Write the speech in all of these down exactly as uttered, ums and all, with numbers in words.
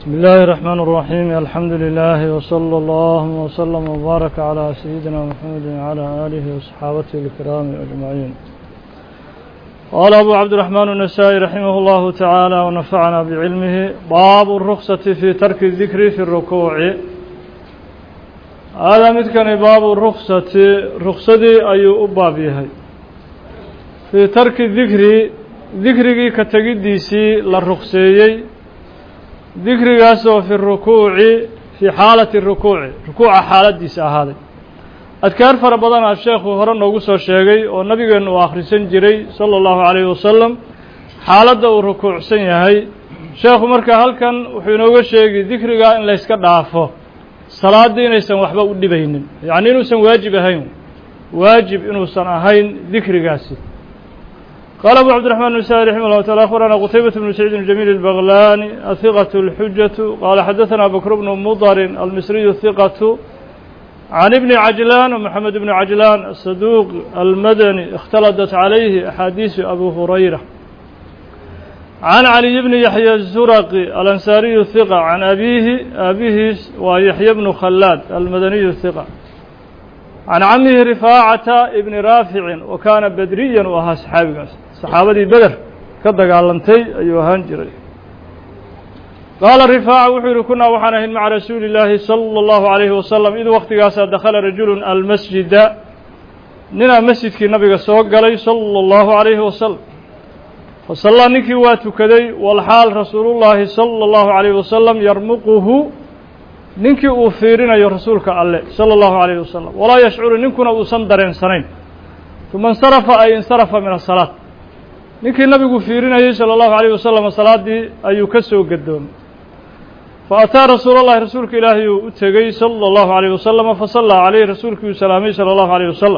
بسم الله الرحمن الرحيم الحمد لله وصلى الله وسلم وبارك على سيدنا محمد وعلى آله وصحابته الكرام أجمعين. قال أبو عبد الرحمن النسائي رحمه الله تعالى ونفعنا بعلمه: باب الرخصة في ترك الذكر في الركوع. هذا متكن باب الرخصة رخصة أي أبابيها في ترك الذكر ذكرك كتجديسي للرخصيي ذكر ياسو في الركوع في حالة الركوع ركوع حالة ديس هذا أذكار فربضان الشيخ وهرن وقصة الشيخي والنبي أنه آخر سنجري صلى الله عليه وسلم حالة الركوع سنة هاي شيخ مركا هل كان وحينوغ الشيخي ذكر إن لا يسكر عافه صلاة دين يسن وحبا ودي بين يعني إنه سن واجب هين واجب إنه سن هين ذكر قاسي. قال أبو عبد الرحمن النسائي رحمه الله تعالى: أخبرنا قتيبة بن سعيد الجميل البغلاني الثقة الحجة قال حدثنا بكر بن مضر المصري الثقة عن ابن عجلان ومحمد بن عجلان الصدوق المدني اختلطت عليه أحاديث أبو هريرة. عن علي بن يحيى الزرقي الأنصاري الثقة عن أبيه أبيه ويحيى بن خلاد المدني الثقة عن عمه رفاعة ابن رافع وكان بدريا وها صحابي صحابة بدر كدق علمتي أيها هنجري. قال رفاعة وحير كنا وحنهن مع رسول الله صلى الله عليه وسلم إذ وقت قاسا دخل رجل المسجد ننا مسجد كي نبي سوق عليه صلى الله عليه وسلم فصلى نكي واتكدي والحال رسول الله صلى الله عليه وسلم يرمقه ninkii uu fiirinayo rasuulka alle sala allahu calayhi wasalam walaa yashcuru ninkuna uusan dareensanayn uma insarafa ay insarafa min asalaad ninkii nabigu fiirinayay sala allahu calayhi wasalam salaaddii ayuu ka soo gadoomay fa ataa rasuula allahi rasuulka ilaahay uu u tegey sala allahu calayhi wasalam fasallaa calayhi rasuulkii uu salaamay sala allahu calayhi wasalam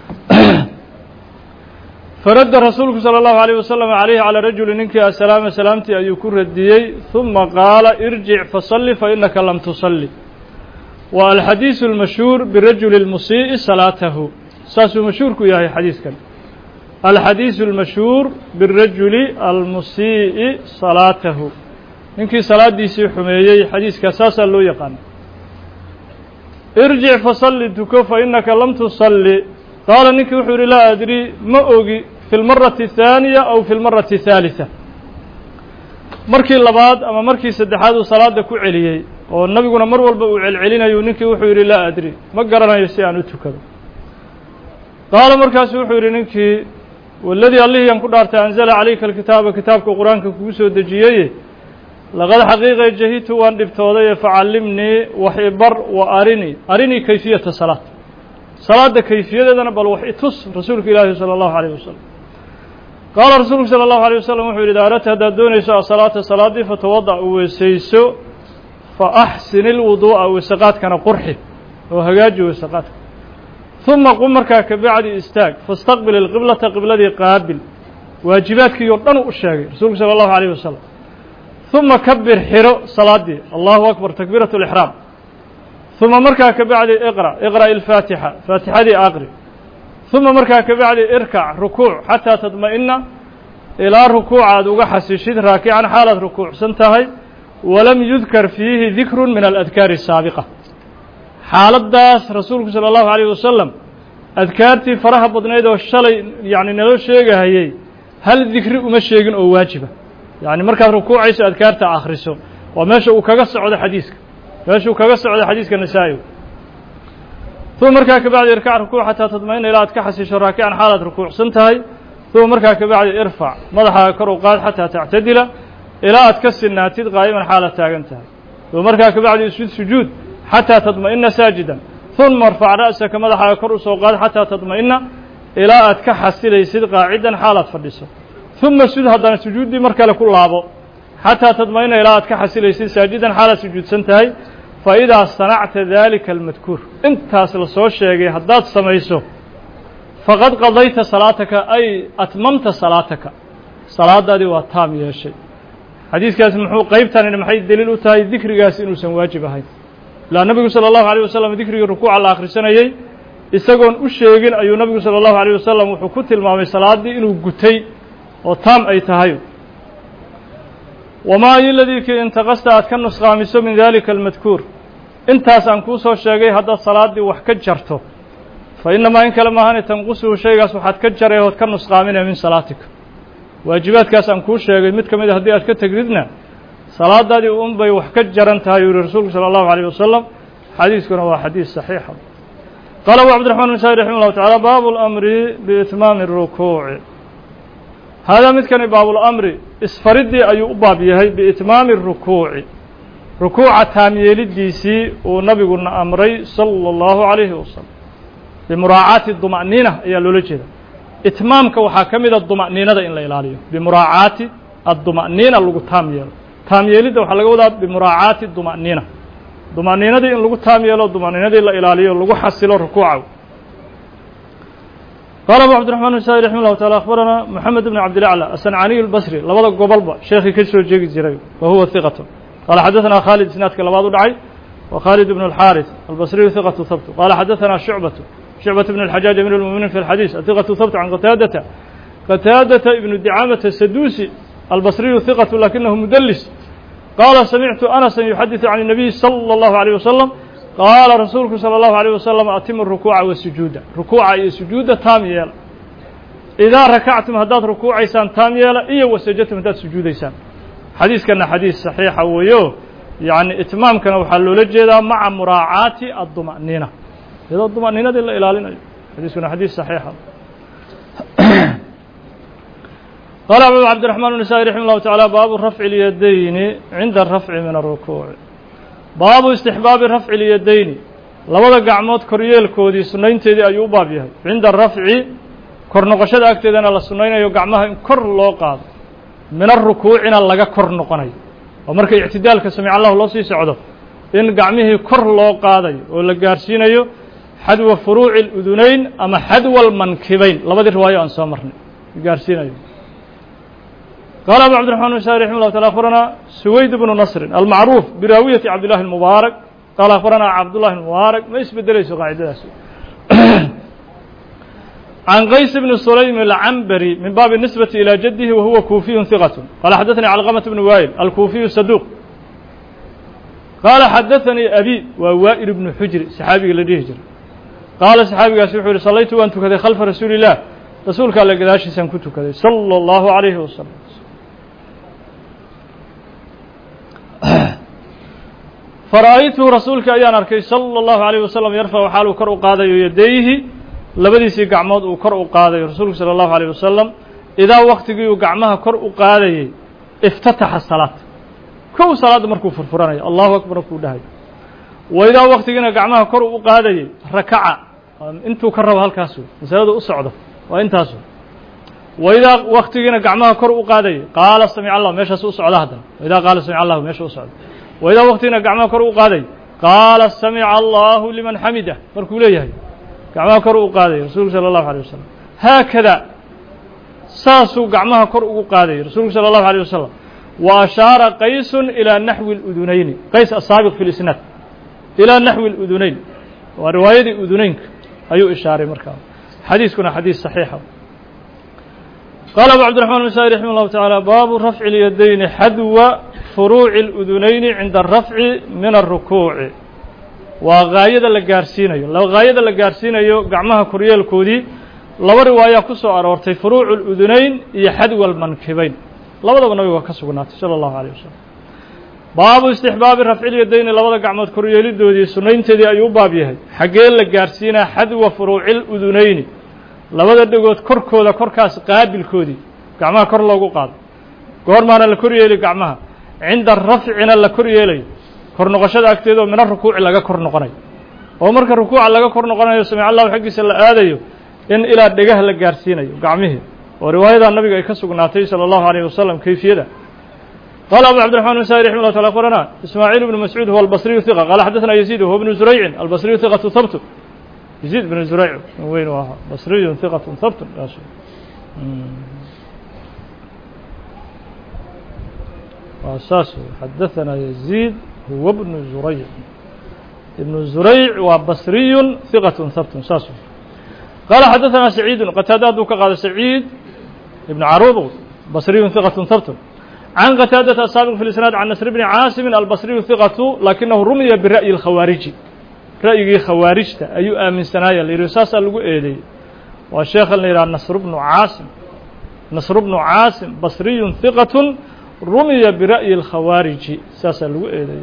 faradda rasuulku sala allahu calayhi wasalam calayhi calaa rajuli ninkii assalaama salaamtii ayuu ku radiyey uma qaala irjic fasalli fa innaka lam tusalli. wa alxadiisu almashhuur birajuli lmusii'i salaatahu saasuu mashhuurku yahay xadiiskan. alxadiisu almashhuur birajuli almusii'i salaatahu ninkii salaadiisii xumeeyey xadiiskaas saasaa loo yaqaana. irjic fasalli tuko fa innaka lam tusalli. qaala ninkii wuxuu yihi laa adri ma ogi fi lmarati athaaniya aw fi lmarati athaalitha markii labaad ama markii saddexaad uu salaada ku celiyey oo nabiguna mar walba uu celcelinayo ninkii wuxuu yidhi laa adri ma garanayo si aan u tukado. qaala markaasu wuxuu yidhi ninkii waladii allihii aan ku dhaartay anzala calayka alkitaaba kitaabka qur-aanka kugu soo dejiyeye laqad xaqiiqa jahidtu waan dhibtoodaye facallimnii wax ibar wa arinii arinii kayfiyata salaad salaada kayfiyadeedana bal wax itus rasuulka ilaahi sala allahu calayhi wasalam. qaala rasuulku sala allahu alayh wasalam wuxuu yidhi daarata haddaad doonayso asalaata salaaddii fatawadac u weesayso fa axsin ilwuduu'a weesaqaadkana qurxi oo hagaaji weesaqaadka uma qum markaa kabacdi istaag fastaqbil ilqiblata qibladii qaabil waajibaadkii oo dhan u sheegay rasuulku sala allahu alayh wasalam. uma kabir xiro salaaddii allahu akbar takbiiratu lixraam uma markaa kabacdi iqra iqra' ilfaatixa faatixadii aqri uma markaa kabacdi irkac rukuuc xataa tadma'ina ilaa rukuuca aad uga xasishid raakican xaalaad rukuucsan tahay walam yudkar fiihi dikrun min aladkaari asaabiqa. xaaladdaas rasuulku sala allahu calayh wasalam adkaartii faraha badnayd oo shalay yacni naloo sheegahayey hal dikri uma sheegin oo waajiba yacni markaad rukuucayso adkaarta akhriso waa meesha uu kaga socdo xadiiska meeshuu kaga socda xadiiska nasaa-i. uma markaa kabacdi irkac rukuuc xataa tadma'ina ilaa aad ka xasisho raakican xaalaad rukuucsan tahay uma markaa kabacdi irfac madaxaaga kor u qaad xataa tactadila ilaa aad ka sinaatid qaa'iman xaalaad taagan tahay uma markaa kabacdi isjud sujuud xataa tadma'ina saajidan uma arfac ra'saka madaxaaga kor u soo qaad xataa tadma'ina ilaa aad ka xasilaysid qaacidan xaalaad fadhiso uma sud haddana sujuuddii mar kale ku laabo xataa tadma'ina ilaa aad ka xasilaysid saajidan xaalaad sujuudsan tahay. faidaa sanacta dalika almadkuur intaas la soo sheegay haddaad samayso faqad qadayta salaataka ay atmamta salaataka salaadaadii waa taam yeeshay. xadiiskaasi muxuu qeybtanina maxay deliil u tahay dikrigaasi inuusan waajib ahayn. ilaa nabigu sala allahu alayh wasalam dikrigii rukuuca la akhrisanayey isagoon u sheegin ayuu nabigu sala allahu alayh wasalam wuxuu ku tilmaamay salaaddii inuu gutay oo taam ay tahay. wamaa iladii kii intaqasta aad ka nusqaamiso min dalika almadkuur intaas aan kuu soo sheegay haddaad salaaddii wax ka jarto fa inamaa in kale maahane tanqusuhu shaygaas waxaad ka jaray ood ka nusqaaminaya min salaatika waajibaadkaas aan kuu sheegay mid ka mid a haddii aad ka tegridna salaadaadii un bay wax ka jaran tahay yuu yihi rasuulku salى الlahu عalيه wasalam xadiiskuna waa xadiis صaxiixa qaala abu cabdiraxman bn saa'id raximah اllahu taعala baabu اlamri biitmaami الrukuuci haadaa midkani baabulamri isfariddii ayuu u baab yahay biitmaami الrukuuci rukuuca taamyeelidiisii uu nabiguna amray salى الlahu عalayhi wasalam bimuraacaati duma'niina ayaa loola jeeda itmaamka waxaa ka mida duma'niinada in la ilaaliyo bimuraacaati adduma'niina lagu taam yeelo taam yeelidda waxaa laga wadaa bimuraacaati duma'niina duma'niinadii in lagu taam yeelo duma'niinadii la ilaaliyo lagu xasilo rukuuca qaala abu cabdiraxman bn saa'id raximah llahu taala akhbaranaa moxamed bn cabdilacla asancaniy albasri labada gobolba sheekhii ka soo jeegi jiray wa huwa hiqatu qaala xadaثanaa khaalid isnaadka labaad u dhacay wa khaalid bn اlxaaris albasriyu hiqatu habtu qaala xadaثanaa shucbatu shucbata bn اlxajaaj amir اlmuminiin fi اlxadiis hiqatu habtu can qataadata qataadata ibnu dicamata saduusi albasriyu hiqatu lakinahu mudlis qaala samictu anasan yuxadiثu can الnabiy salى اllahu عalيه wasalam qaala rasuulku salى اllahu عalيه wasalam atimu rukuuca wasujuuda rukuuca iyo sujuudda taam yeela idaa rakactum haddaad rukuucaysaan taam yeela iyo wasajadtum haddaad sujuudaysaan xadiiskana xadiis saxiixa weeyo yacni itmaamkana waxaa loola jeedaa maca muraacaati adduma'niina iyadoo duma'niinadii la ilaalinayo xadiiskuna xadiis saxiixa qaala abu cabdiraxmaan bn saa'id raximah llahu taعala baabu rafci اlyadayni cinda arafci min aلrukuuci baabu istixbaabi rafci اlyadayni labada gacmood koryeelkoodii sunnaynteedii ayuu u baab yahay cinda arafci kor noqoshada agteedana la sunnaynayo gacmaha in kor loo qaado min arukuucina laga kor noqonayo oo marka ictidaalka samic allahu loo sii socdo in gacmihii kor loo qaadayo oo la gaarsiinayo xadwa furuuci اludunayn ama xadwa almankibayn labadii riwaayo aan soo marnay gaarsiinayo qaala abu cabdiraxman bn saa'id raximah llahu taala akhbaranaa suwayd bnu nasrin almacruuf biraawiyati cabdillahi اlmubaarak qaala akhbaranaa cabdullahi mubaarak ma isbedelayso qaacidadaasi can qays bni sulaym alcambari min baabi nisbati ilى jadihi wa huwa kuufiyun hiqat qaala xadaثanii calqamat bnu waa'il alkuufiyu saduuq qaala xadaثanii abi waa waa'il ibnu xujri saxaabigii la dhihi jiray qaala saxaabigaasi wuxuu yihi sallaytu waan tukaday khalfa rasuuli illah rasuulka alle gadaashiisaan ku tukaday salى اllahu عalayhi wasalam fara'aytuhu rasuulka ayaan arkay salى اllahu عalيه wasalam yarfacu xaaluu kor u qaadayo yadayhi labadiisii gacmood uu kor u qaadayo rasuulku salى اllahu عalيه wasalam idaa waktigii uu gacmaha kor u qaadayey iftataxa salaad kow salaadda markuu furfuranayo allahu akbar markuu dhahayo wa idaa waktigiina gacmaha kor u qaadayey rakaca intuu ka rabo halkaasu masaladu u socdo waa intaasu wa idaa waktigiina gacmaha kor u qaadayey qaala samic allah meeshaas u socda haddana idaa qaala samic allahu meesha u socdo wa idaa waktigiina gacmaha kor u qaaday qaala samica allahu liman xamidah markuu leeyahay gacmaha kor u qaadayay rasuulku salى اllahu عalيه wasalam haakada saasuu gacmaha kor ugu qaadayay rasuulku salى اllahu عalيه wasalam wa ashaara qaysun ilىa naxwi اludunayni qays asaabiq fi lisnaad ilىa naxwi اludunayn waa riwaayadii udunaynka ayuu ishaaray markaa xadiiskuna xadiis صaxiixa qaala abu cabdiraxman bn saa'id raximah اllahu taعala baabu rafci اlyadayni xadwa furuuci اludunayni cinda arafci min aلrukuuci waa gaayada la gaarsiinayo gaayada la gaarsiinayo gacmaha koryeelkoodii laba riwaayaa ku soo aroortay furuucu اludunayn iyo xadwa almankibayn labadaba nabiga waa ka sugnaatay salى اllahu عalيه wasalam baabu istixbaabi rafci اlyadayni labada gacmood koryeelidoodii sunnaynteedii ayuu u baab yahay xaggee la gaarsiinaa xadwa furuuci اludunayni labada dhegood korkooda korkaas qaabilkoodii gacmaha kor loogu qaado goormaana la kor yeeli gacmaha cinda rafcina la kor yeelayo kor noqoshada agteeda oo mina rukuuci laga kor noqonayo oo marka rukuuca laga kor noqonayo samic allahu xaggiisa la aadayo in ilaa dhegaha la gaarsiinayo gacmihii oo riwaayadaa nabiga ay ka sugnaatay salى اllahu عalيه wasalam kayfiyada qaala abu cabdiraxman bn saa'id raximah llah taala akhbaranaa ismaaciil bnu mascuud huwa albasriyu hiqa qaala xadaثana yaziid huwa bnu zuraycin albasriyu hiqatu habtu yaziid bnu zurayc weyn u ahaa basriyun hiqatu habtun waa saas xadaثana yaziid huwa bnu zurayc ibnu zurayc waa basriyun hiqatun habtun saas qaala xadaثana saciidun qataada hadduu ka qaado saciid ibnu caruud basriyun hiqatun habtun عن قتادة السابق في الإسناد عن نصر بن عاصم البصري ثقة لكنه رمي برأي الخوارج رأي خوارجته أي من سنايا لرساس الجؤيلي والشيخ اللي يرى نصر بن عاصم نصر بن عاصم بصري ثقة رمي برأي الخوارج ساس الجؤيلي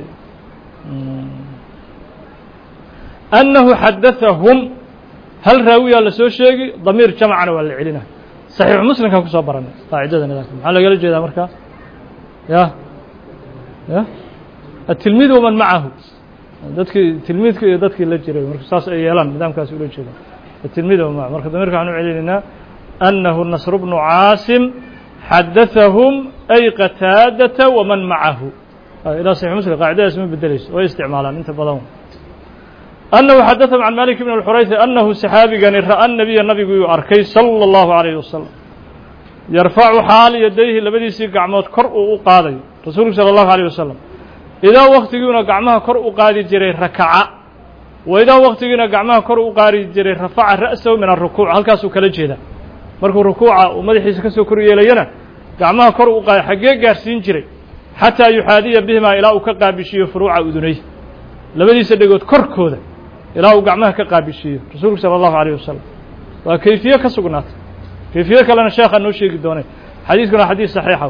أنه حدثهم هل راوي على سو شيء ضمير جمعنا ولا علنا صحيح مسلم كان كصبرنا قاعدتنا لكن على قال جيدا مركا يا يا التلميذ ومن معه dadkii tilmiidka iyo dadkii la jiray marka saas ay yeelan nidaamkaas uu jeedo التلميذ ومن معه marka damirka aanu celinayna annahu nasr ibn aasim حدثهم أي قتادة ومن معه إلى صحيح مسلم قاعدة اسمه بدليس واستعمالا انت بضون أنه حدثهم عن مالك بن الحريث أنه سحابي قال رأى النبي النبي أركي صلى الله عليه وسلم يرفع حال يديه لبدي سي قعمات كرء وقاضي رسول صلى الله عليه وسلم إذا وقت يقولنا قعمها كرء وقاضي جري ركعة وإذا وقت يقولنا قعمها كرء وقاضي جري رفع رأسه من الركوع هل كاسو كلا جيدا مركو ركوعه ومدحيس كسو كريه لينا قعمها كرء وقاضي حقيق قارسين جري حتى يحاذي بهما إلى أكقابشي فروع أذنيه لبدي سدقوت كركوده إلى وقعمها كقابشي رسول صلى الله عليه وسلم وكيفية كسقنات كيفية كلنا الشيخ النوشي قدوني حديثنا حديث صحيح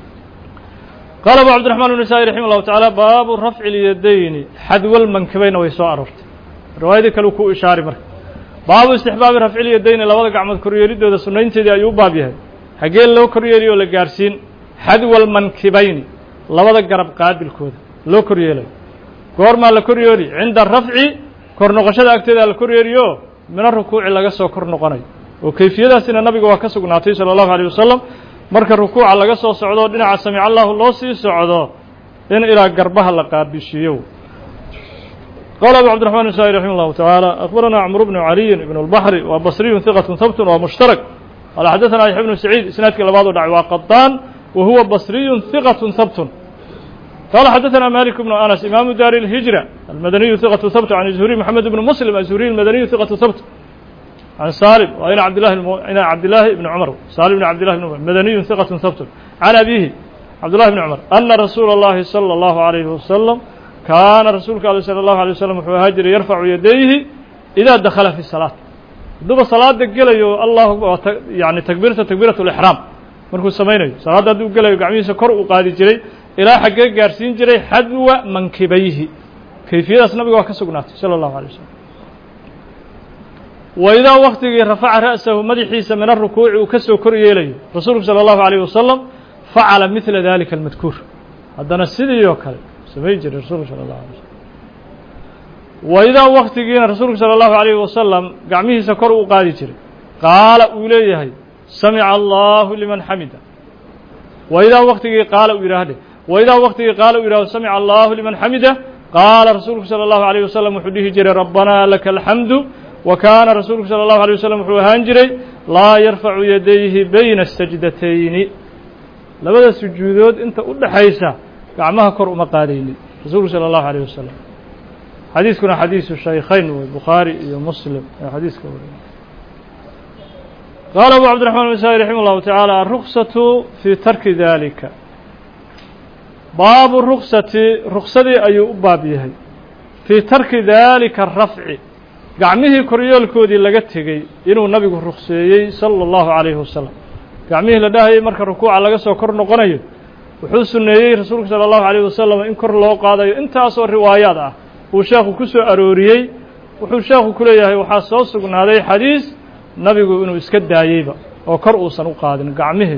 قال أبو عبد الرحمن النسائي رحمه الله تعالى باب رفع اليدين حذو المنكبين ويسوء عرفت رواية كلوكو إشاري مرك باب استحباب رفع اليدين لو وضع عمد كريوري دو سنين تدي أيوب بابيها حقين لو كريوري ولا جارسين حذو المنكبين لو وضع قرب قاد بالكود لو كريوري قورما لكريوري عند الرفع كورنقشة أكتد الكريوريو من الركوع لغا سو كورنقناي وكيفيداسنا النبي waa ka sugnaatay sallallahu alayhi wasallam marka rukuuca laga soo socdo dhinaca sami Allahu loo sii socdo in ila garbaha la qaabishiyo قال أبو عبد الرحمن النسائي رحمه الله تعالى أخبرنا عمرو بن علي بن البحر وبصري ثقة ثبت ومشترك قال حدثنا يحيى بن سعيد إسنادك لبعض دعوى قطان وهو بصري ثقة ثبت قال حدثنا مالك بن أنس إمام دار الهجرة المدني ثقة ثبت عن الزهري محمد بن مسلم الزهري المدني ثقة ثبت عن سالم وإلى عبد الله المو... إلى عبد الله بن عمر سالم بن عبد الله بن عمر مدني ثقة ثبت عن أبيه عبد الله بن عمر أن رسول الله صلى الله عليه وسلم كان رسولك صلى الله عليه وسلم هاجر يرفع يديه إذا دخل في الصلاة دوب صلاة دقيلة الله يعني تكبيرة تكبيرة الإحرام مركو سميني صلاة دقيلة قعميسة كرء قادي جري إلى حقيق قارسين جري حذو منكبيه كيفية النبي وكسقنات صلى الله عليه وسلم وإذا وقت رفع رأسه مدحيس من الركوع وكسو كريه إليه رسول صلى الله عليه وسلم فعل مثل ذلك المذكور هذا السيدي يوكل سميجر رسول صلى الله عليه وسلم وإذا وقت رسول صلى الله عليه وسلم قعميه سكر وقادي جري قال أوليه سمع الله لمن حمده وإذا وقت قال إراده وإذا وقت قال إراده سمع الله لمن حمده قال رسول صلى الله عليه وسلم وحده جري ربنا لك الحمد وكان رسول صلى الله عليه وسلم هانجري لا يرفع يديه بين السجدتين لبدا سجودود انت ودحيسا gacmaha kor uma qaadayni rasuulku صلى الله عليه وسلم حديثنا حديث الشيخين والبخاري ومسلم حديث كوري قال أبو عبد الرحمن النسائي رحمه الله تعالى الرخصة في ترك ذلك باب الرخصة رخصة أي بابيه في ترك ذلك الرفع gacmihii koryoolkoodii laga tegey inuu nabigu ruqseeyey sala allahu calayhi wasalam gacmihii la dhahayay marka rukuuca laga soo kor noqonayo wuxuu sunneeyey rasuulku sala allahu calayhi wasalam in kor loo qaadayo intaasoo riwaayaad ah uu sheekhu ku soo arooriyey wuxuu sheekhu ku leeyahay waxaa soo sugnaaday xadiis nabigu inuu iska daayeyba oo kor uusan u qaadin gacmihii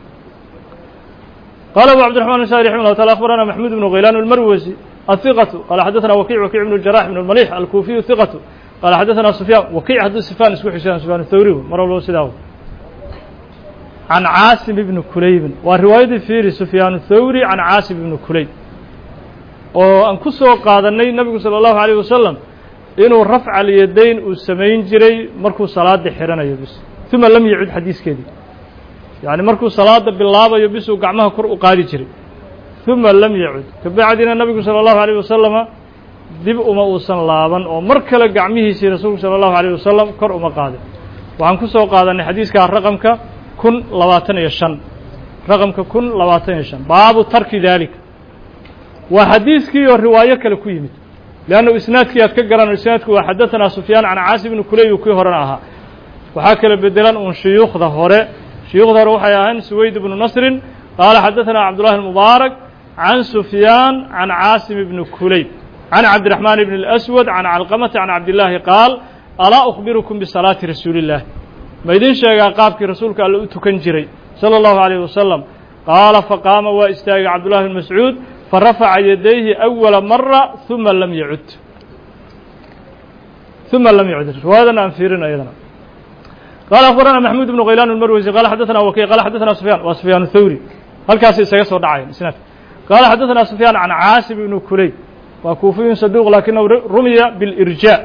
qaala abu cabdiraxmaan النسائي رحمه الله تعالى أخبرنا محمود بن غيلان المروزي الثقة قال حدثنا وكيع وكيع بن الجراح بن المليح الكوفي الثقة قال حدثنا سفيان وكيع حدث سفيان اسمه حسين سفيان الثوري مرة الله سداه عن عاصم بن كليب والرواية في سفيان الثوري عن عاصم بن كليب وأن كسو قادني النبي صلى الله عليه وسلم إنه رفع اليدين والسمين جري مركو صلاة حرنا يبس ثم لم يعد حديث كذي يعني مركو صلاة بالله يبس وقعمها قرء قادي جري ثم لم يعد كبعدنا النبي صلى الله عليه وسلم dib uma uusan laaban oo mar kale gacmihiisii rasuulku sala allahu calayh wasalam kor uma qaadin waxaan ku soo qaadanay xadiiska raqamka kun labaatan iyo shan رقم ككن لواتين شن باب ترك ذلك وحديث كي والرواية كالكويمت لأنه إسناد كي أتكقران إسناد كي وحدثنا سفيان عن عاصم بن كليب وكي هرناها وحاكى بدلان أن شيوخ ظهره شيوخ ظهره حياهن سويد بن نصر قال حدثنا عبد الله المبارك عن سفيان عن عاصم بن كليب عن عبد الرحمن بن الأسود عن علقمة عن عبد الله قال ألا أخبركم بصلاة رسول الله ما يدين شيء قابك رسولك ألا تكنجري صلى الله عليه وسلم قال فقام واستاغ عبد الله بن مسعود فرفع يديه أول مرة ثم لم يعد ثم لم يعد وهذا أنفيرنا أيضا قال أخبرنا محمود بن غيلان المروزي قال حدثنا وكيع قال حدثنا سفيان وسفيان الثوري هل كاسي سيسور دعاين سنة قال حدثنا سفيان عن عاصم بن كليب وكوفي صدوق لكنه رمي بالإرجاء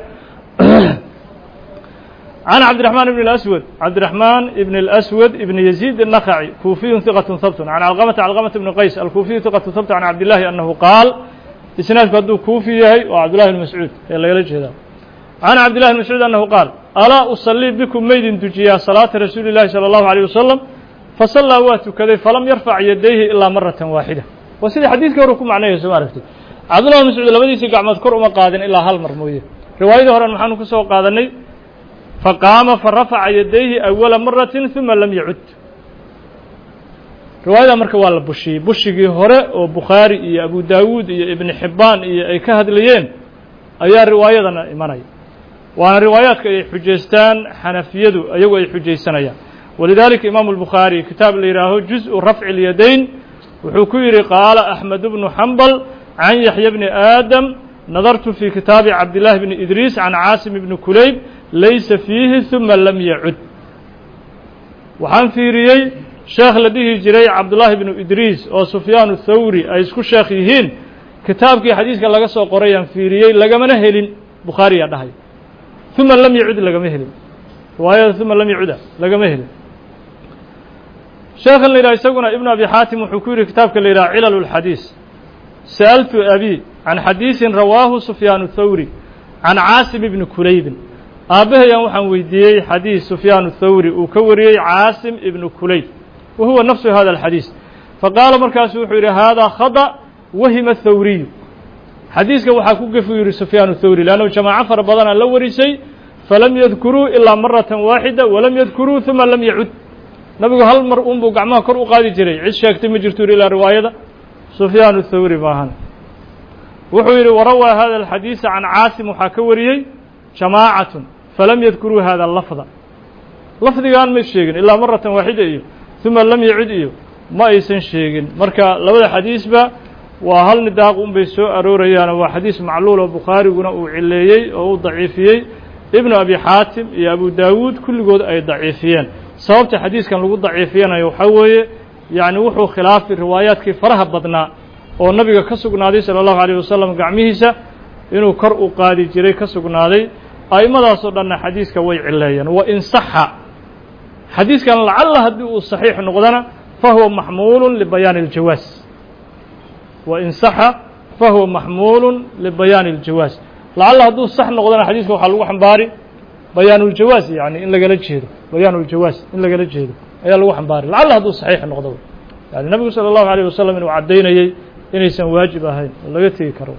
عن عبد الرحمن بن الأسود عبد الرحمن بن الأسود بن يزيد النخعي كوفي ثقة ثبت عن علقمة علقمة بن قيس الكوفي ثقة ثبت عن عبد الله أنه قال إسناد قدو كوفي وعبد الله بن مسعود يلا يلج هذا عن عبد الله بن مسعود أنه قال ألا أصلي بكم ميد دجيا صلاة رسول الله صلى الله عليه وسلم فصلى واتو كذا فلم يرفع يديه إلا مرة واحدة وسيد حديث كوركم معناه يا سمارة عبد الله بن مسعود لبدي سيقع مذكر وما قادن إلا هالمرموية رواية هران محانو كسو قادني فقام فرفع يديه أول مرة ثم لم يعد رواية مركا والا بشي بشي هراء وبخاري إيا أبو داود إيا ابن حبان إيا أي كهد ليين أيا رواية دانا إيماني وانا روايات كأي حجيستان حنفيدو أيو أي حجيستان أيا ولذلك إمام البخاري كتاب اللي راه جزء رفع اليدين وحكيري قال أحمد بن حنبل عن يحيى بن آدم نظرت في كتاب عبد الله بن إدريس عن عاصم بن كليب ليس فيه ثم لم يعد وحان فيريي شيخ لديه جري عبد الله بن إدريس وسفيان الثوري أي اسكو شيخيهين كتابك حديثك لغا سو قريان فيريي لغا من هلين بخاري دحي ثم لم يعد لغا مهلين روايه ثم لم يعد لغا مهلين شيخ اللي يسقنا ابن ابي حاتم وحكوري كتابك اللي علل الحديث سألت أبي عن حديث رواه سفيان الثوري عن عاصم بن كليب أبيه يوحن ويديي حديث سفيان الثوري وكوري عاصم بن كليب وهو نفس هذا الحديث فقال مركز وحيري هذا خطأ وهم الثوري حديثك وحكوك في سفيان الثوري لأنه جماعة فربضنا لوري شيء فلم يذكروا إلا مرة واحدة ولم يذكروا ثم لم يعد نبي هل مر أم بقعمها كرء قاضي جري عش شاكتم جرتور إلى رواية سفيان الثوري باهن وحيري وروى هذا الحديث عن عاصم وحكوري جماعة فلم يذكروا هذا اللفظ لفظ قال ما يشيغن إلا مرة واحدة إيه ثم لم يعد إيه ما يسن شيغن مركا لو الحديث با وهل نداق أم بيسو أروريان وحديث معلول وبخاري ونأو عليي أو ضعيفيي ابن أبي حاتم يا أبو داود كل قود أي ضعيفيان صوبت حديث كان لقود ضعيفيان يوحوي يعني وحو خلاف الروايات كيف فرها بدنا والنبي كسقنا دي صلى الله عليه وسلم قعميهسا إنه كرء قادي جري كسقنا دي أي ماذا صدرنا حديثك ويعليا وإن صح حديث كان لعل هدو الصحيح نقدنا فهو محمول لبيان الجواز وإن صح فهو محمول لبيان الجواز لعل هدو الصح نقدنا حديثك وحلوه حنباري بيان الجواز يعني إن لقى لجهده بيان الجواز إن لقى لجهده أي لو حنباري لعل هدو الصحيح نقدنا يعني النبي صلى الله عليه وسلم إنه عدينا يي إن يسن واجب هاي ولا يتي كرو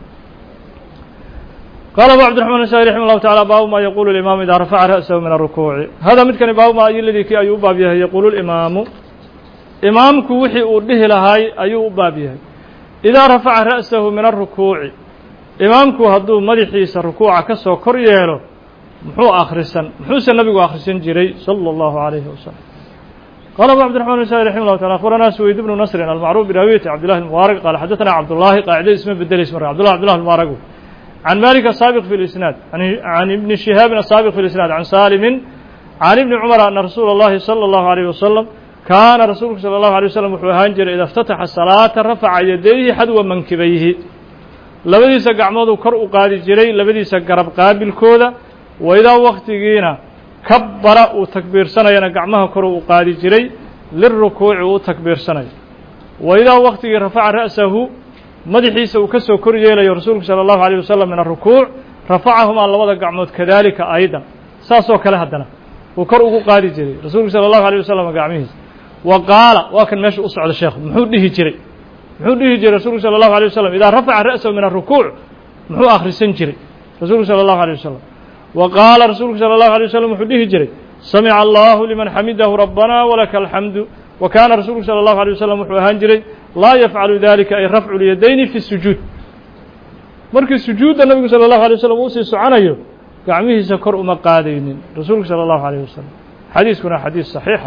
قال أبو عبد الرحمن النسائي رحمه الله تعالى باب ما يقول الإمام إذا رفع رأسه من الركوع هذا مثل باب ما الذي كي أيوب بابيه يقول الإمام إمام كوحي أرده لهاي أيوب بابيه إذا رفع رأسه من الركوع إمام كو هدو مدحيس الركوع كسو كريالو محو آخرسا محو النبي آخرسا جري صلى الله عليه وسلم قال أبو عبد الرحمن النسائي رحمه الله تعالى أخبرنا سويد بن نصر المعروف برواية عبد الله المبارك قال حدثنا عبد الله قاعدة اسمه بدل اسمه عبد الله عبد الله المبارك عن مالك السابق في الإسناد عن ابن شهاب السابق في الإسناد عن سالم عن ابن عمر أن رسول الله صلى الله عليه وسلم كان رسولك صلى الله عليه وسلم وحوهانجر إذا افتتح الصلاة رفع يديه حدو منكبيه لبديس قعمضو كرء قادي جري لبديس قرب قابل كودا وإذا وقت جينا كبر وتكبير سنة ينا قعمها كرء قادي جري للركوع وتكبير سنة وإذا وقت رفع رأسه مدحيس وكسو كرجيلا رسولك صلى الله عليه وسلم من الركوع رفعهم على وضع قعمود كذلك أيضا ساسو كلا هدنا وكرؤه قادي جري رسولك صلى الله عليه وسلم قعميه وقال وكان ماشي أصعد الشيخ محو ديه جري محو ديه جري رسول صلى الله عليه وسلم إذا رفع رأسه من الركوع محو آخر السنجري رسول صلى الله عليه وسلم وقال رسول صلى الله عليه وسلم محو ديه جري سمع الله لمن حمده ربنا ولك الحمد وكان رسول صلى الله عليه وسلم محو هانجري لا يفعل ذلك أي رفع اليدين في السجود markii sujuudda nabigu sallallahu alayhi wasallam uu sii soconayo gacmihiisa kor uma qaadaynin rasuulku sallallahu alayhi wasallam xadiiskuna xadiis saxiix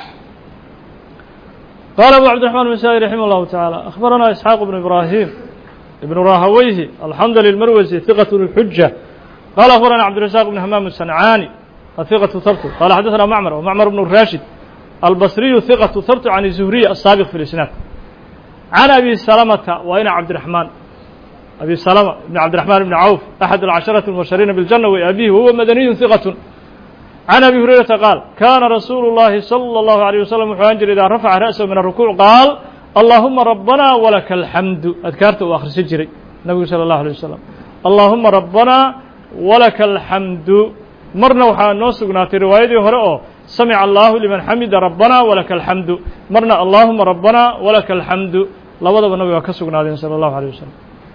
قال أبو عبد الرحمن المسائي رحمه الله تعالى أخبرنا إسحاق بن إبراهيم ابن راهويه الحنظلي المروزي ثقة الحجة قال أخبرنا عبد الرزاق بن همام الصنعاني الثقة ثبت قال حدثنا معمر ومعمر بن الراشد البصري ثقة ثبت عن الزهري السابق في الإسناد عن أبي سلمة وإن عبد الرحمن أبي سلمة بن عبد الرحمن بن عوف أحد العشرة المبشرين بالجنة وأبيه وهو مدني ثقة عن أبي هريرة قال كان رسول الله صلى الله عليه وسلم حانجر إذا رفع رأسه من الركوع قال اللهم ربنا ولك الحمد أذكرت وآخر سجري النبي صلى الله عليه وسلم اللهم ربنا ولك الحمد مرنا وحان نوسقنا في رواية هرأه سمع الله لمن حمد ربنا ولك الحمد مرنا اللهم ربنا ولك الحمد لوضع النبي وكسقنا صلى الله عليه وسلم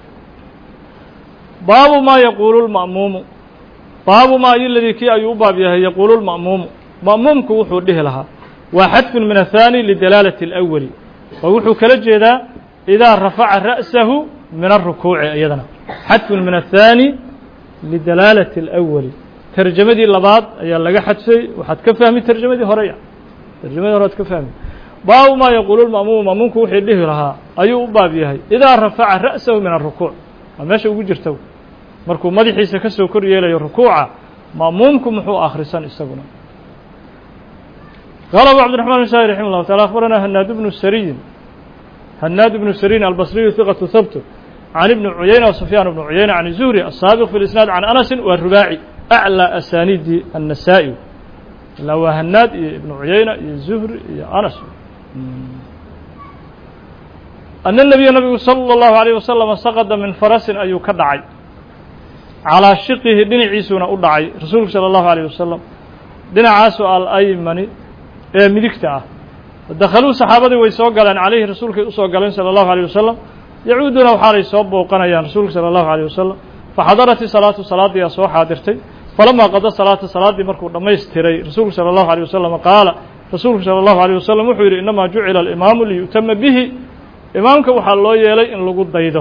باب ما يقول المأموم باب ما الذي كي أيوب بها يقول المأموم مأموم كوحو له لها وحذف من الثاني لدلالة الأول ووحو كالجيدا إذا رفع رأسه من الركوع أيضا حذف من الثاني لدلالة الأول ترجمة دي اللباد أي لقى حدثي وحد كفهمي ترجمة دي هرية ترجمة دي هرية كفهمي باب ما يقول المأموم مأموم كوحو له لها أيوب بها إذا رفع رأسه من الركوع ماشي ugu jirto markuu madaxiisa ka soo kor yeelayo rukuuca maamumku muxuu akhrisan isaguna قال أبو عبد الرحمن الشاعري رحمه الله تعالى أخبرنا هناد بن السري هناد بن السري البصري ثقة ثبت عن ابن عيينة وسفيان بن عيينة عن الزهري السابق في الإسناد عن أنس والرباعي أعلى أسانيد النسائي لو هناد ابن عيينة الزهري أنس أن النبي النبي صلى الله عليه وسلم سقط من فرس أي كدعي على شقه دين عيسونا أدعي رسول صلى الله عليه وسلم دين عاسو الأيمن مدكته دخلوا صحابته ويسوقلن عليه رسولك يسوقلن صلى الله عليه وسلم يعودون وحال يصوب وقنا رسول صلى الله عليه وسلم فحضرت صلاة صلاة يا سو حاضرتي فلما قضى صلاة صلاة مركو دميستري رسول صلى الله عليه وسلم قال رسول صلى الله عليه وسلم وحير إنما جعل الإمام ليتم به إمامك waxaa loo yeelay in lagu daydo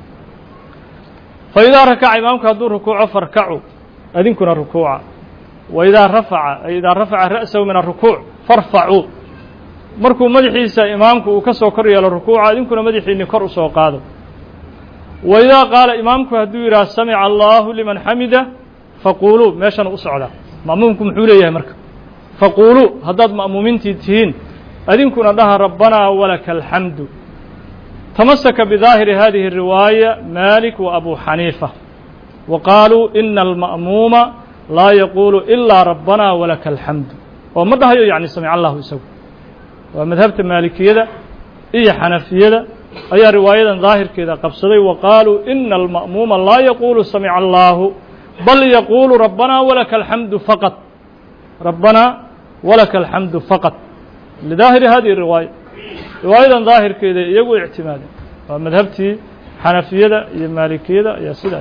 فإذا ركع إمامك haduu ركوع فركعوا أذنكنا ركوعا وإذا رفع إذا رفع رأسه من الركوع فارفعوا markuu madaxiisa imaamku uu ka soo kor yeelo rukuuca idinkuna madaxiina kor u soo qaado وإذا قال إمامك haduu yiraahdo سمع الله لمن حمده فقولوا meeshan u socda maamumku muxuu leeyahay marka فقولوا haddaad ma'muumintii tihiin adinkuna dhaha ربنا ولك الحمد تمسك بظاهر هذه الرواية مالك وأبو حنيفة وقالوا إن المأموم لا يقول إلا ربنا ولك الحمد ومدها يعني سمع الله يسوي ومذهبت المالكية إيه حنفية أي رواية ظاهر كذا قبصدي وقالوا إن المأموم لا يقول سمع الله بل يقول ربنا ولك الحمد فقط ربنا ولك الحمد فقط لظاهر هذه الرواية رواية ظاهر كذا يقول اعتمادا ومذهبتي حنفية يا مالكية يا سيدا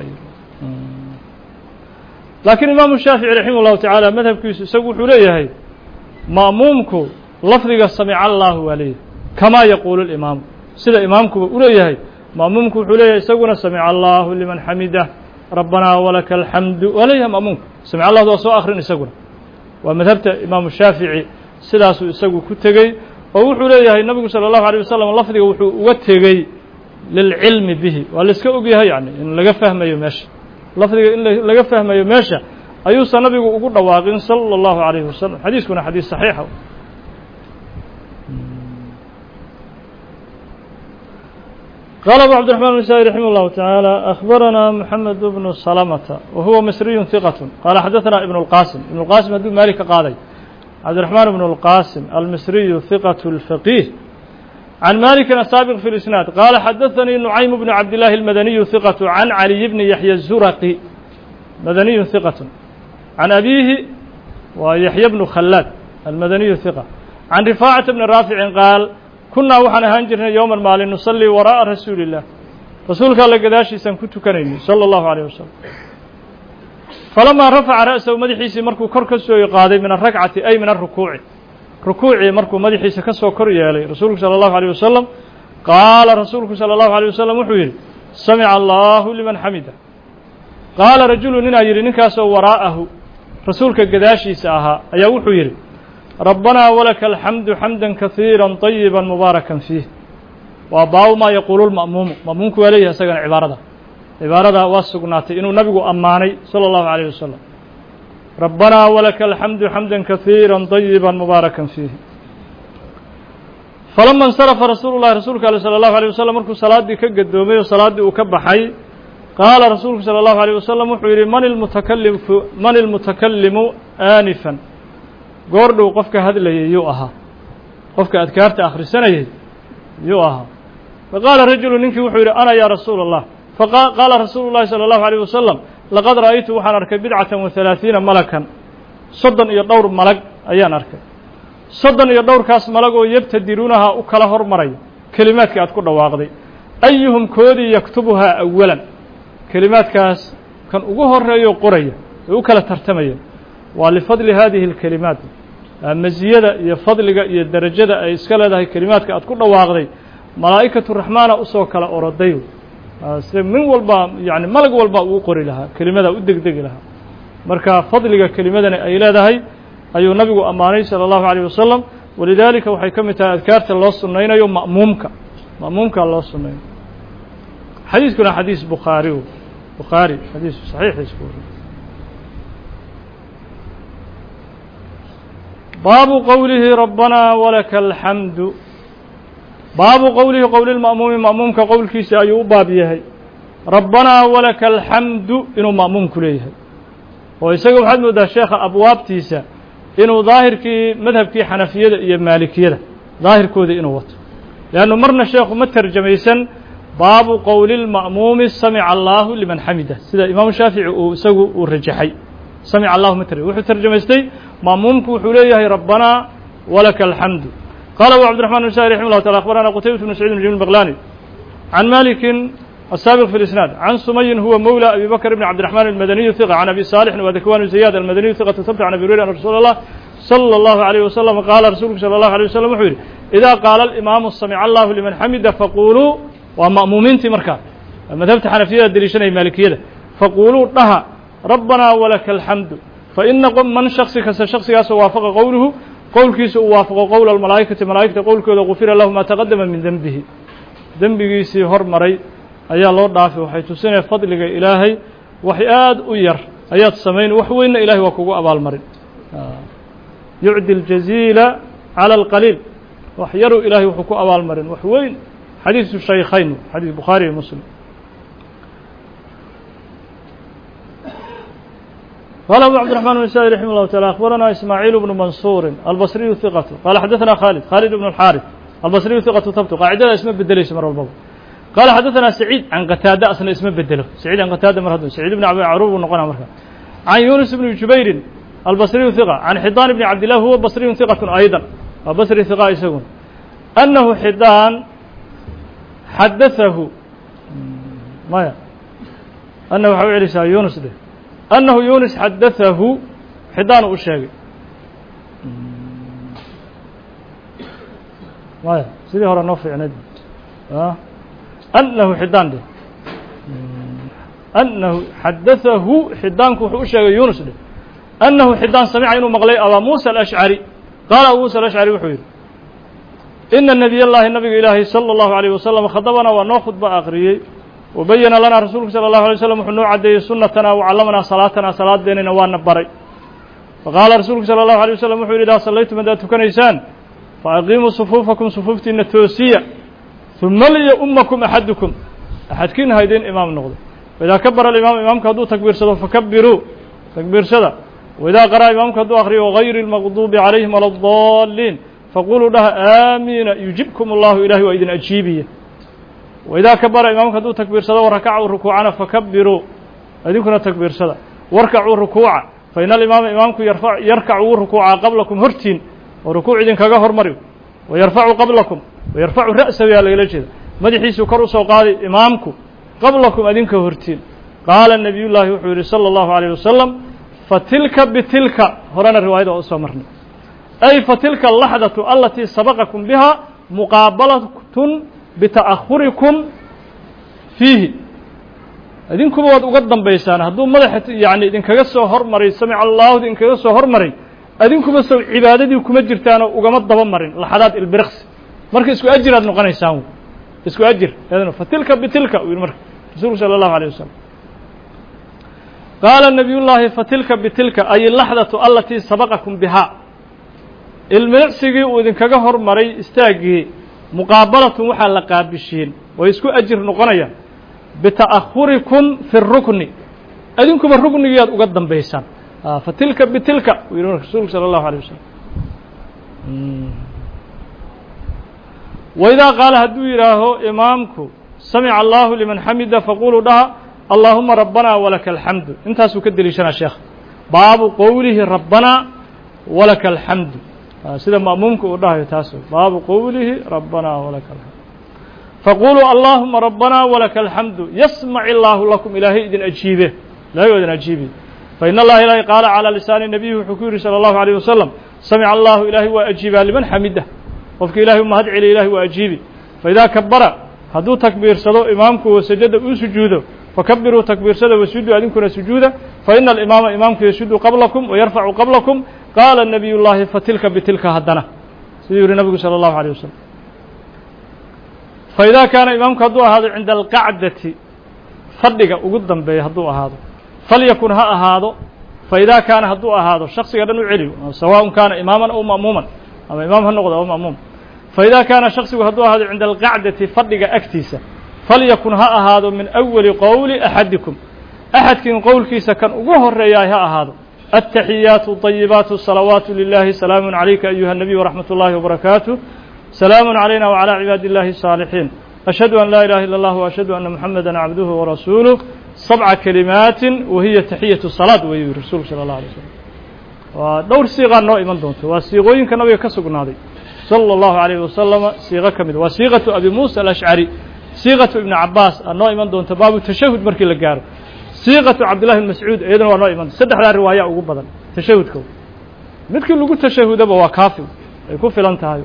لكن الإمام الشافعي رحمه الله تعالى مذهب كيس يسوي حليه هي مأمومكم لفظ سمع الله عليه كما يقول الإمام سيدا إمامكم حليه هي مأمومكم حليه يسوون سمع الله لمن حمده ربنا ولك الحمد وليه مأمومكم سمع الله وسوء آخر يسوون ومذهبت الإمام الشافعي سيدا يسوي كتجي ووحو ليهي النبي صلى الله عليه وسلم لفظه وحو وتغي للعلم به والاسكا اوغيها يعني ان laga fahmayo meesha lafdiga in laga fahmayo meesha ayuu sanabigu ugu dhawaaqin sallallahu alayhi wasallam xadiiskuna xadiis saxiix ah قال أبو عبد الرحمن النسائي رحمه الله تعالى أخبرنا محمد بن سلمة وهو مصري ثقة قال حدثنا ابن القاسم ابن القاسم هدو مالك قاضي عبد الرحمن بن القاسم المصري ثقة الفقيه عن مالك السابق في الإسناد قال حدثني نعيم بن عبد الله المدني ثقة عن علي بن يحيى الزرقي مدني ثقة عن أبيه ويحيى بن خلاد المدني ثقة can rifaacata bni raaficin qaal kunnaa waxaan ahaan jirnay yowman maalin nusallii waraa'a rasuuli illah rasuulka alla gadaashiisaan ku tukanaynay sala allahu alayh wasalam falamaa rafaca ra'sahu madaxiisii markuu kor ka soo qaaday min arakcati ay min arukuuci rukuucii markuu madaxiisa ka soo kor yeelay rasuulku sala allahu alayh wasalam qaala rasuulku sala allahu alayh wasalam wuxuu yidhi samica allahu liman xamida qaala rajulu ninaa yidhi ninkaasoo waraa'ahu rasuulka gadaashiisa ahaa ayaa wuxuu yidhi rabbanaa walaka alxamdu xamdan kasiira طayiba mubaarakan fiih waa baabu maa yaquulu lma'muumu ma'muumku waa leeyahay isagana cibaarada cibaarada waa sugnaatay inuu nabigu ammaanay salى اllahu عalيه wasalam rabbanaa walaka alxamdu xamda kasiira طayiba mubaarakan fiih falama اnsarafa rasuulu llahi rasuulka ale salى اllahu عalيه wasalam markuu salaaddii ka gadoomay oo salaaddii uu ka baxay qaala rasuulku salى اllahu عalيه wasalam wuxuu yidhi man ilmutakalimu man ilmutakalimu aanifan goordhow qofka hadlayay yuu ahaa qofka adkaarta akhrisanayay yuu ahaa faqaala rajulu ninkii wuxuu yidhi ana yaa rasuula allah faqaala rasuulu llahi salى اllahu عalيه wasalam laqad ra'aytu waxaan arkay bidcatan wa halaaثiina malakan soddon iyo dhowr malag ayaan arkay soddon iyo dhowrkaas malag oo yabtadiruunahaa u kala hormaraya kelimaadkii aad ku dhawaaqday ayuhum koodii yaktubuhaa awalan kelimaadkaas kan ugu horeeyo qoraya ee u kala tartamaya waa lifadli hadihi اlkelimaat masiyada iyo fadliga iyo derajada ay iska leedahay kelimaadka aad ku dhawaaqday malaa'ikatu raxmaana usoo kala oroday sida min walba yani malag walba uu qori lahaa kelimada u degdegi lahaa marka fadliga kelimadani ay leedahay ayuu nabigu ammaanay salى اllahu عalيه wasalam walidaalika waxay ka mid tahay adkaarta loo sunaynayo ma'muumka ma'muumka loo sunaynayo xadiiskuna xadiis bukhaari bukhaari xadiis saxiixiisku baabu qowlihi rabbanaa walaka alxamdu baabu qowlihi qowli lma'muumi ma'muumka qowlkiisa ayuu u baab yahay rabbanaa walaka alxamdu inuu ma'muumku leeyahay oo isaga waxaad moodaa sheekha abwaabtiisa inuu daahirkii madhabkii xanafiyada iyo maalikiyada daahirkooda inuu wato leannu marna sheekhu ma terjamaysan baabu qowli lma'muumi samica allahu liman xamida sida imaamu shaafici uu isagu uu rajaxay samica allahu ma ter wuxuu terjamaystay ma'muumku wuxuu leeyahay rabbanaa walaka alxamdu qaala abu cabdiraxman bn sahi raximah llah taala akhbarana qutaybat bn saciid bn jamil baqlani can malikin الsaabiq fi اlisnaad can sumayin huwa mowla abi bakr bn cabdiraxman almadaniyu hiqa can abi saalixin wa dakwan ziyad almadaniyu hiqatu sabta can abi hurayra an rasuula allah salى اllahu عalيyh wasalam qaala rasuulku salى اllahu عalيه wasalam wuxuu yidhi idaa qaala alimaamu samica allahu liman xamida faquluu waa ma'muumiintii markaa madhabta xanafiyada deliishanaya maalikiyada faquluu dhaha rabbanaa walaka alxamdu faina man shaksi kasta shaksigaasoo waafaqa qowluhu qowlkiisa uu waafaqo qowla almalaa'ikati malaa'igta qowlkooda gufira lahu maa taqadama min denbihi dembigiisii hormaray ayaa loo dhaafay waxay tusinaya fadliga ilaahay wax aad u yar ayaad samayn wax weynna ilahay waa kugu abaalmarin yucdi aljaziila cala alqaliil wax yaruu ilahay wuxuu ku abaalmarin wax weyn xadiisu shaykhayn xadiis bukhaari iyo muslim قال أبو عبد الرحمن بن السائب رحمه الله تعالى أخبرنا إسماعيل بن منصور البصري ثقة قال حدثنا خالد خالد بن الحارث البصري ثقة ثبت قاعدة اسمه بدليش مرة الباب قال حدثنا سعيد عن قتادة أصلا اسمه بدله سعيد عن قتادة مرة سعيد بن عبد عروب ونقنا مرة عن يونس بن جبير البصري ثقة عن حضان بن عبد الله هو بصري ثقة أيضا وبصري ثقة يسون أنه حضان حدثه ما يعني أنه حوالي يونس ده أنه يونس حدثه حضان أشاقي ماذا سيدي هورا نوفي عند أه؟ أنه حضان ده أنه حدثه حضان كو أشاقي يونس ده أنه حضان سمع إنه مغلي أبا موسى الأشعري قال أبو موسى الأشعري وحوير إن النبي الله النبي إلهي صلى الله عليه وسلم خطبنا ونأخذ بأخريه وبين لنا رسولك صلى الله عليه وسلم وحنو عدي سنتنا وعلمنا صلاتنا صلاة ديننا وانا بري فقال رسولك صلى الله عليه وسلم وحول إذا صليتم إذا تكنيسان فأقيموا صفوفكم صفوفتي النتوسية ثم لي أمكم أحدكم أحد كين هيدين إمام نغض وإذا كبر الإمام إمامك هدو تكبير صدا فكبروا تكبير صدا وإذا قرأ إمامك هدو أخري وغير المغضوب عليهم ولا الضالين فقولوا لها آمين يجيبكم الله إلهي وإذن أجيبيه وإذا كبر إمامك هدو تكبير صدا وركعوا ركوعنا فكبروا أديكنا تكبير صدا واركعوا ركوعا فإن الإمام إمامك يرفع يركعوا ركوعا قبلكم هرتين وركوع إذن كجهر مريو ويرفع قبلكم ويرفع رأسه يا ليلة مدحيس كرس وقال إمامكم قبلكم أذن كهرتين قال النبي الله وحده صلى الله عليه وسلم فتلك بتلك هرانا الرواية أصمرنا أي فتلك اللحظة التي سبقكم بها مقابلة بتأخركم فيه idinku waad uga dambaysaan hadduu madax yaani idin kaga soo hormaray samic allah idin kaga soo hormaray idinkuba soo cibaadadii kuma jirtaan oo ugama daba marin laxadaad ilbirqs marka isku ajir aad noqonaysaan isku ajir yadana fatilka bitilka wiil marka rasuulka sallallahu alayhi wasallam qala nabiyullah fatilka bitilka ay lahdatu allati sabaqakum biha ilmirqsigi uu idin kaga hormaray istaagii muqaabalatu waxa la qaabishiin way isku ajir noqonayaan بتأخركم في الركن أدينكم الركن ياد وقدم بيسان آه فتلك بتلك ويقولون الرسول صلى الله عليه وسلم وإذا قال هدو إلهه إمامكم سمع الله لمن حمد فقولوا لها اللهم ربنا ولك الحمد انت سكد لشنا شيخ باب قوله ربنا ولك الحمد آه سيدا مأمومكم ودها يتاسو باب قوله ربنا ولك الحمد فقولوا اللهم ربنا ولك الحمد يسمع الله لكم إلهي إذن أجيبه لا يؤذن أجيبه فإن الله إلهي قال على لسان النبي وحكوره صلى الله عليه وسلم سمع الله إلهي وأجيبه لمن حمده وفك إلهي ما هدعي إلهي وأجيبه فإذا كبر هدو تكبير صدو إمامكم وسجد وسجوده فكبروا تكبير صدو وسجدوا أذنكم سجوده فإن الإمام إمامكم يسجد قبلكم ويرفع قبلكم قال النبي الله فتلك بتلك هدنا سيدنا النبي صلى الله عليه وسلم فإذا كان إمامك هدو هذا عند القعدة فضيق وقدم به هدو هذا فليكن ها هذا فإذا كان هدو هذا الشخص يدنو علي سواء كان إماما أو مأموما أو إمام هالنقض أو مأموم فإذا كان شخص هدو هذا عند القعدة فضيق أكتيسة فليكن ها هذا من أول قول أحدكم أحد كن قول كيسة كان أقوه الرياء ها هذا التحيات الطيبات الصلوات لله سلام عليك أيها النبي ورحمة الله وبركاته سلام علينا وعلى عباد الله الصالحين أشهد أن لا إله إلا الله وأشهد أن محمدا عبده ورسوله سبع كلمات وهي تحية الصلاة وهي الرسول صلى الله عليه وسلم ودور صيغة نوع من دونته وصيغوين كان نبي كسقنا هذه صلى الله عليه وسلم صيغة كمل وصيغة أبي موسى الأشعري صيغة ابن عباس النوع من دونته باب التشهد مركي للجار صيغة عبد الله المسعود أيضا ونوع من سدح على الرواية وقبضا تشهدكم مثل لو قلت تشهد أبو كافي يكون في الانتهاء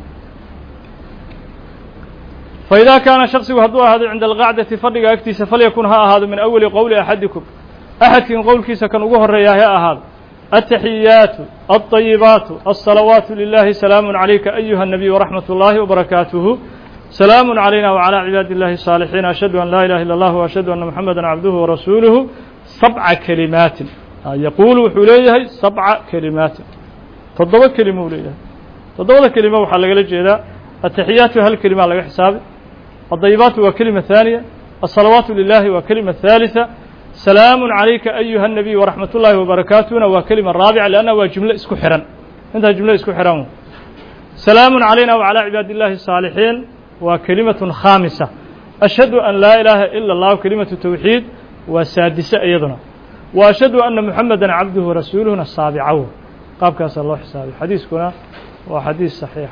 فإذا كان شخص هدوء هذا عند القعدة فرق أكتيس فليكن ها هذا من أول قول أحدكم أحد من قول كيس كان أقوه الرياء هذا التحيات الطيبات الصلوات لله سلام عليك أيها النبي ورحمة الله وبركاته سلام علينا وعلى عباد الله الصالحين أشهد أن لا إله إلا الله وأشهد أن محمدا عبده ورسوله سبع كلمات يقول حليه سبع كلمات تضوى كلمة وليه تضوى كلمة وحلق لجيدا التحيات هالكلمة على حساب الطيبات وكلمة ثانية الصلوات لله وكلمة ثالثة سلام عليك أيها النبي ورحمة الله وبركاته وكلمة رابعة لأنها جملة اسكحرا انتهى جملة اسكحرا سلام علينا وعلى عباد الله الصالحين وكلمة خامسة أشهد أن لا إله إلا الله وكلمة التوحيد وسادسة أيضا وأشهد أن محمدا عبده ورسوله السابعة قاب كاس الله حسابي حديث كنا وحديث صحيح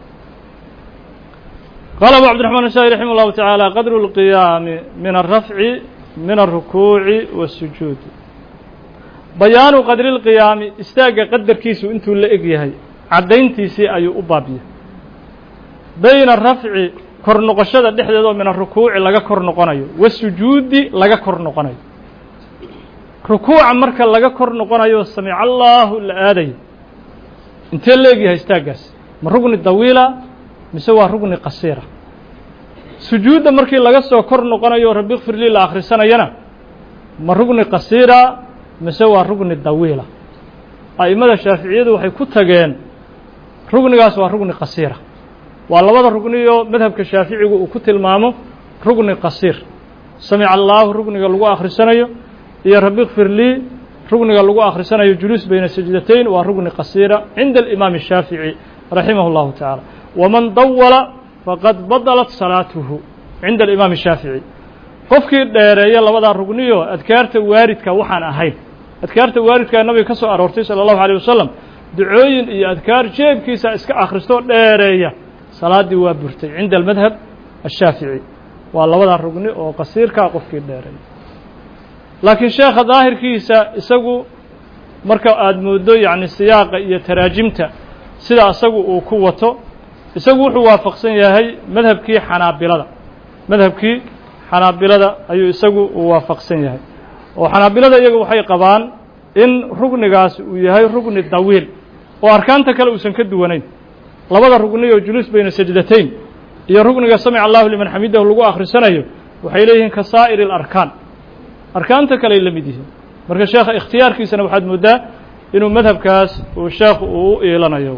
قال أبو عبد الرحمن الشافعي رحمه الله تعالى قدر القيام من الرفع من الركوع والسجود بيان قدر القيام استاق قدر كيسو انتو اللي اقيهي عدين سي أي أبابيه بين الرفع كرنقشة دحدة من الركوع لغا كرنقنايو والسجود لغا كرنقنايو ركوع مركا لغا كرنقنايو سمع الله الآدي انت اللي اقيهي استاقس من ركن الطويلة مسوى ركن قصيرة سجود مركي لغا سو كرنقنايو ربي اغفر لي لآخر سنة ينا من ركن قصيرة مسوى ركن الطويلة أئمة الشافعية waxay ku tageen rugnigaas waa rugni qasiira waa labada rugniyo madhabka shaaficigu uu ku tilmaamo rugni qasiir sami'a allah rugniga lagu akhrisanayo iyo rabbi ighfir li rugniga lagu akhrisanayo julus bayna sajdatayn waa rugni qasiira inda al-imam ash-shafi'i rahimahullahu ta'ala wa man dawwala faqad badalat salatuhu inda al-imam ash-shafi'i qofkii dheereeyo labada rugniyo adkaarta waaridka waxaan ahayn adkaarta waaridka nabiga ka soo aroortay sallallahu alayhi wasallam ducooyin iyo adkaar jeebkiisa iska akhristoo dheereeya salaaddii waa burtay cinda almadhab ashaafici waa labada rugni oo qasiirkaa qofkii dheereeya laakiin sheekha daahirkiisa isagu marka aada mooddo yacni siyaaqa iyo taraajimta sida isagu uu ku wato isagu wuxuu waafaqsan yahay madhabkii xanaabilada madhabkii xanaabilada ayuu isagu uu waafaqsan yahay oo xanaabilada iyagu waxay qabaan in rugnigaas uu yahay rugni dawiil oo arkaanta kale uusan ka duwanayn labada rugni oo juluus bayna sajdatayn iyo rugniga samica allahu liman xamidahu lagu akhrisanayo waxay leeyihiin ka saa'iri alarkaan arkaanta kale ay la mid yihiin marka sheekha ikhtiyaarkiisana waxaad mooddaa inuu madhabkaas uu sheekhu uu u iilanayo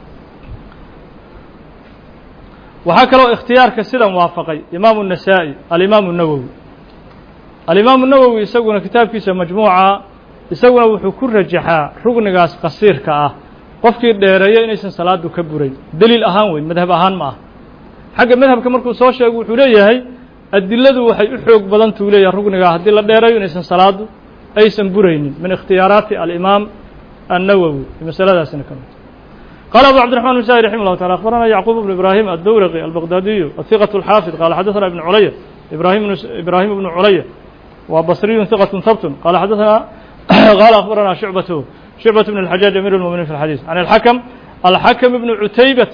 waxaa kaloo ikhtiyaarka sidan waafaqay imaamu النasaaئي alimaamu الnawowi alimaamu الnawowi isaguna kitaabkiisa majmuuca isaguna wuxuu ku rajaxaa rugnigaas qasiirka ah qofkii dheereeya inaysan salaadu ka burayn deliil ahaan weyn madhab ahaan ma ah xagga madhabka markuu soo sheego wuxuu leeyahay adiladu waxay u xoog badan tuu leeyahay rugnigaa haddii la dheerayo inaysan salaadu aysan buraynin min ikhtiyaaraati alimaam الnawowi masaladaasina ka mid قال أبو عبد الرحمن النسائي رحمه الله تعالى أخبرنا يعقوب بن إبراهيم الدورقي البغدادي الثقة الحافظ قال حدثنا ابن علية إبراهيم بن إبراهيم بن علية وبصري ثقة ثبت قال حدثنا قال أخبرنا شعبة شعبة بن الحجاج أمير المؤمنين في الحديث عن الحكم الحكم بن عتيبة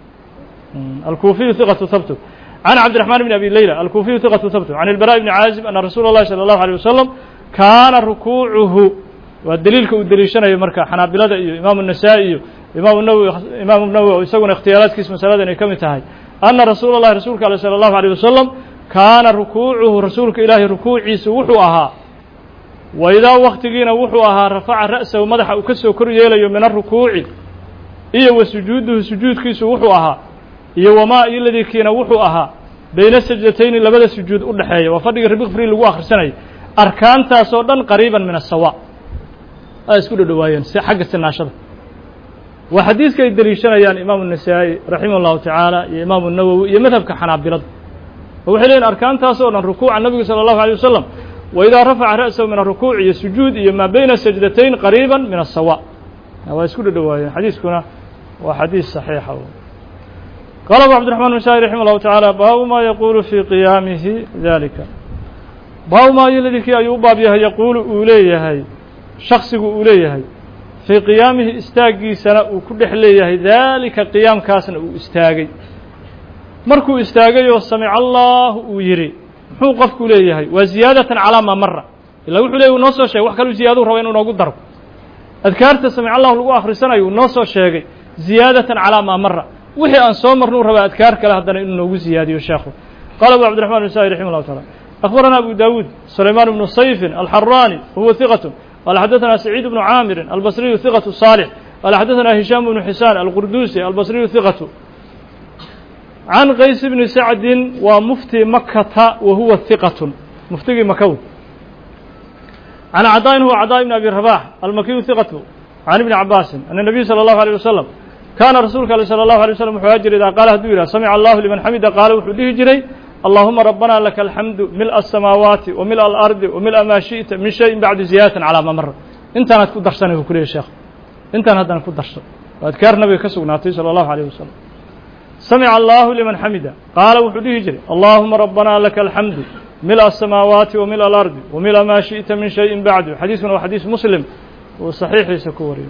الكوفي ثقة ثبت عن عبد الرحمن بن أبي ليلى الكوفي ثقة ثبت عن البراء بن عازب أن رسول الله صلى الله عليه وسلم كان ركوعه والدليل كودليشنا يمركا حنابلة إمام النسائي إمام النووي إمام النووي يسوون اختيارات كيس مسألة إن كم تهاي أن رسول الله رسولك صلى الله عليه وسلم كان ركوعه رسولك إلهي ركوعي سوحوها وإذا وقت جينا وحوها رفع رأسه ومدح وكسه كريلا من الركوع إيه وسجوده سجود كيس وحوها إيه وما الذي كينا وحوها بين السجدتين اللي بدأ سجود أولحية وفرق ربيع فري لو آخر سنة أركان تاسودا قريبا من السواء أسكول الرواية حق السناشرة وحديث كي دليشنا يعني إمام النسائي رحمه الله تعالى يا إمام النووي يمذهب كحنابلة وحلين أركان تاسودا الركوع النبي صلى الله عليه وسلم وإذا رفع رأسه من الركوع يسجود ما بين السجدتين قريبا من السواء هو يسكول الرواية حديث كنا وحديث صحيح قال أبو عبد الرحمن النسائي رحمه الله تعالى باب ما يقول في قيامه ذلك باب ما الذي أيوب بها يقول أوليه شخص أوليه في قيامه استاقي سنة وكل حليه ذلك قيام كاسن استاقي مركو استاقي وسمع الله ويري muxuu qofku leeyahay waa ziyaadatan calaa maa mara ilaa wuxuu leeyahy uu noo soo sheegay wax kaluu ziyaaduu raba inuu noogu daro adkaarta samic allahu lagu akhrisanayo uu noo soo sheegay ziyaadatan calaa maa mara wixii aan soo marnuu rabaa adkaar kale haddana inuu noogu ziyaadiyo sheekhu qaala abu cabdiraxman النسائي رحمه الله تعالى أخبرنا أبو داود سليمان بن صيف الحراني وهو ثقة قال حدثنا سعيد بن عامر البصري ثقة صالح قال حدثنا هشام بن حسان القردوسي البصري ثقة عن قيس بن سعد ومفتي مكة وهو ثقة مفتي مكة عن عطاء هو عطاء بن أبي رباح المكي ثقة عن ابن عباس أن النبي صلى الله عليه وسلم كان رسولك صلى الله عليه وسلم حاجر إذا قال هدويرا سمع الله لمن حمد قال وحده جري اللهم ربنا لك الحمد ملء السماوات وملء الأرض وملء ما شئت من شيء بعد زيادة على ما مر انت أنا تكون درساني وكل يا شيخ انت أنا هذا نكون درس وأذكار النبي كسو نعطي صلى الله عليه وسلم سمع الله لمن حمده قال وحده جري اللهم ربنا لك الحمد ملء السماوات وملء الأرض وملء ما شئت من شيء بعده حديث وحديث مسلم وصحيح سكوري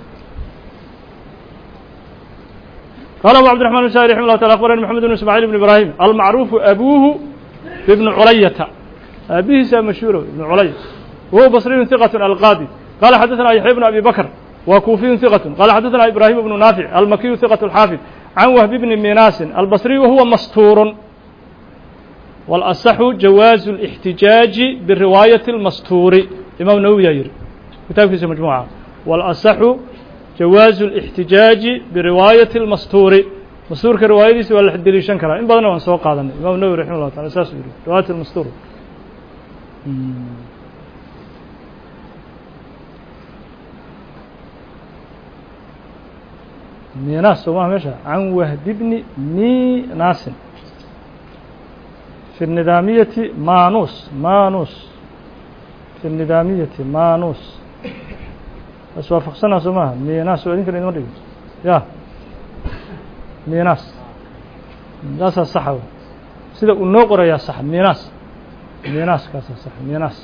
قال أبو عبد الرحمن النسائي رحمه الله تعالى أخبرنا محمد بن إسماعيل بن إبراهيم المعروف أبوه ابن علية أبيه مشهور ابن علية وهو بصري ثقة القاضي قال حدثنا يحيى بن أبي بكر وكوفي ثقة قال حدثنا إبراهيم بن نافع المكي ثقة الحافظ عن وهب بن ميناس البصري وهو مستور والأصح جواز الاحتجاج بالرواية المستور إمام النووي يري كتاب في مجموعة والأصح جواز الاحتجاج برواية المستور مستور كرواية سوى الحديث شنكرا إن بدنا ونسوق هذا الإمام النووي رحمه الله تعالى أساس رواية المستور ميناس سواء مشى عن وهب بن ميناس في النظامية مانوس مانوس في النظامية مانوس iswaafaqsanaa soo maaha miinaas oo idinkan idima dhigin ya miinaas taasaa saxa wey sida uu noo qorayaa sax miinaas miinaaskaasaa sax miinaas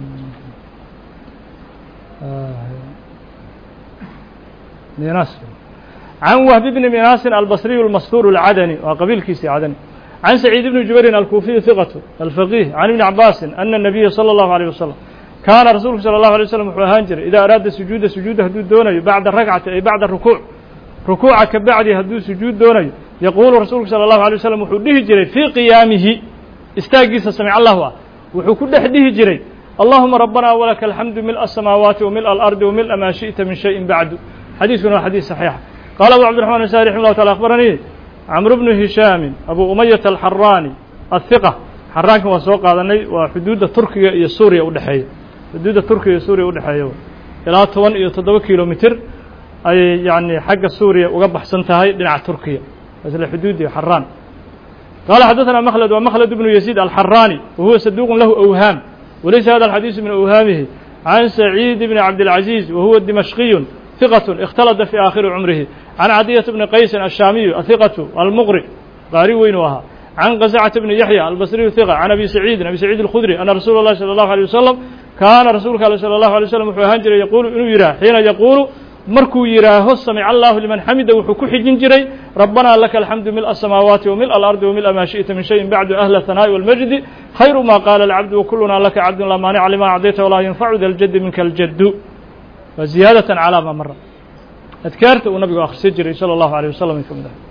miinaas can wahbi bni miinaasin albasriyu almastuur alcadani waa qabiilkiisii cadani can saciid bni jubayrin alkuufiyu hiqatu alfaqiih can ibni cabaasin ana الnabiya salى اllahu alيyه wasalam kaana rasuulku salى اllahu alay waslam wuxuu ahaan jiray idaa araada sujuuda sujuuda hadduu doonayo bacda rakcati ay bacda rukuuc rukuuca ka bacdi hadduu sujuud doonayo yaquulu rasuulku salى اllahu alay wasalam wuxuu dhihi jiray fii qiyaamihi istaagiisa samic allahu ah wuxuu ku dhex dhihi jiray allahuma rabbana walaka alxamdu mil'a asamaawaati wa mil'a alardi wa mil'a maa shi'ta min shayin bacdu xadiiskuna waa xadiis saxiixa qaala abu cabdiraxman asaari raximah llahu taala akhbaranii camru bnu hishaamin abu umayata alxaraani ahiqa xaraankan waa soo qaadanay waa xuduudda turkiga iyo suuriya udhexeeya xuduudda turkiga iyo suuriya udhexeeya ilaa toban iyo toddoba kilomitr ayay yani xagga suuriya uga baxsan tahay dhinaca turkiya isla xuduuddii xaraan qaala xadaثana mkhlad wa mkhlad bnu yaziid alxaraani wa huwa saduuq lahu awhaam walaysa hada alxadiisu min awhaamihi can saciid bni cabdilcaziiz wa huwa dimashqiyu hiqat اkhtalada fi aakhiri cumrihi can cadiyata bni qaysin ashaamiyu ahiqatu almuqri qaari weynu ahaa can qasacata bni yaxya albasriyu hiqa can abi saciidin abi saciid اlkhudri ana rasuula اllahi salى اllahu alيه wasalam kaana rasuulka ale salى اllahu alay waslam wuxuu ahaan jiray yaquulu inuu yidhah xiina yaquulu markuu yidhaaho samic allahu liman xamida wuxuu ku xijin jiray rabbanaa laka alxamdu mil'a asamaawaati wa mil'a alardi wa mil'a maa shi'ta min shayin bacdu ahla hanaa'i walmajdi khayru ma qaala alcabdu wakulunaa laka cabdun laa maanica lima acdayta walaa yanfacu da ljaddi minka aljaddu waa ziyaadatan calaa maa mara adkaarta uu nabigu akhrisan jiray salى اllahu alيyه wasalam ka mid ah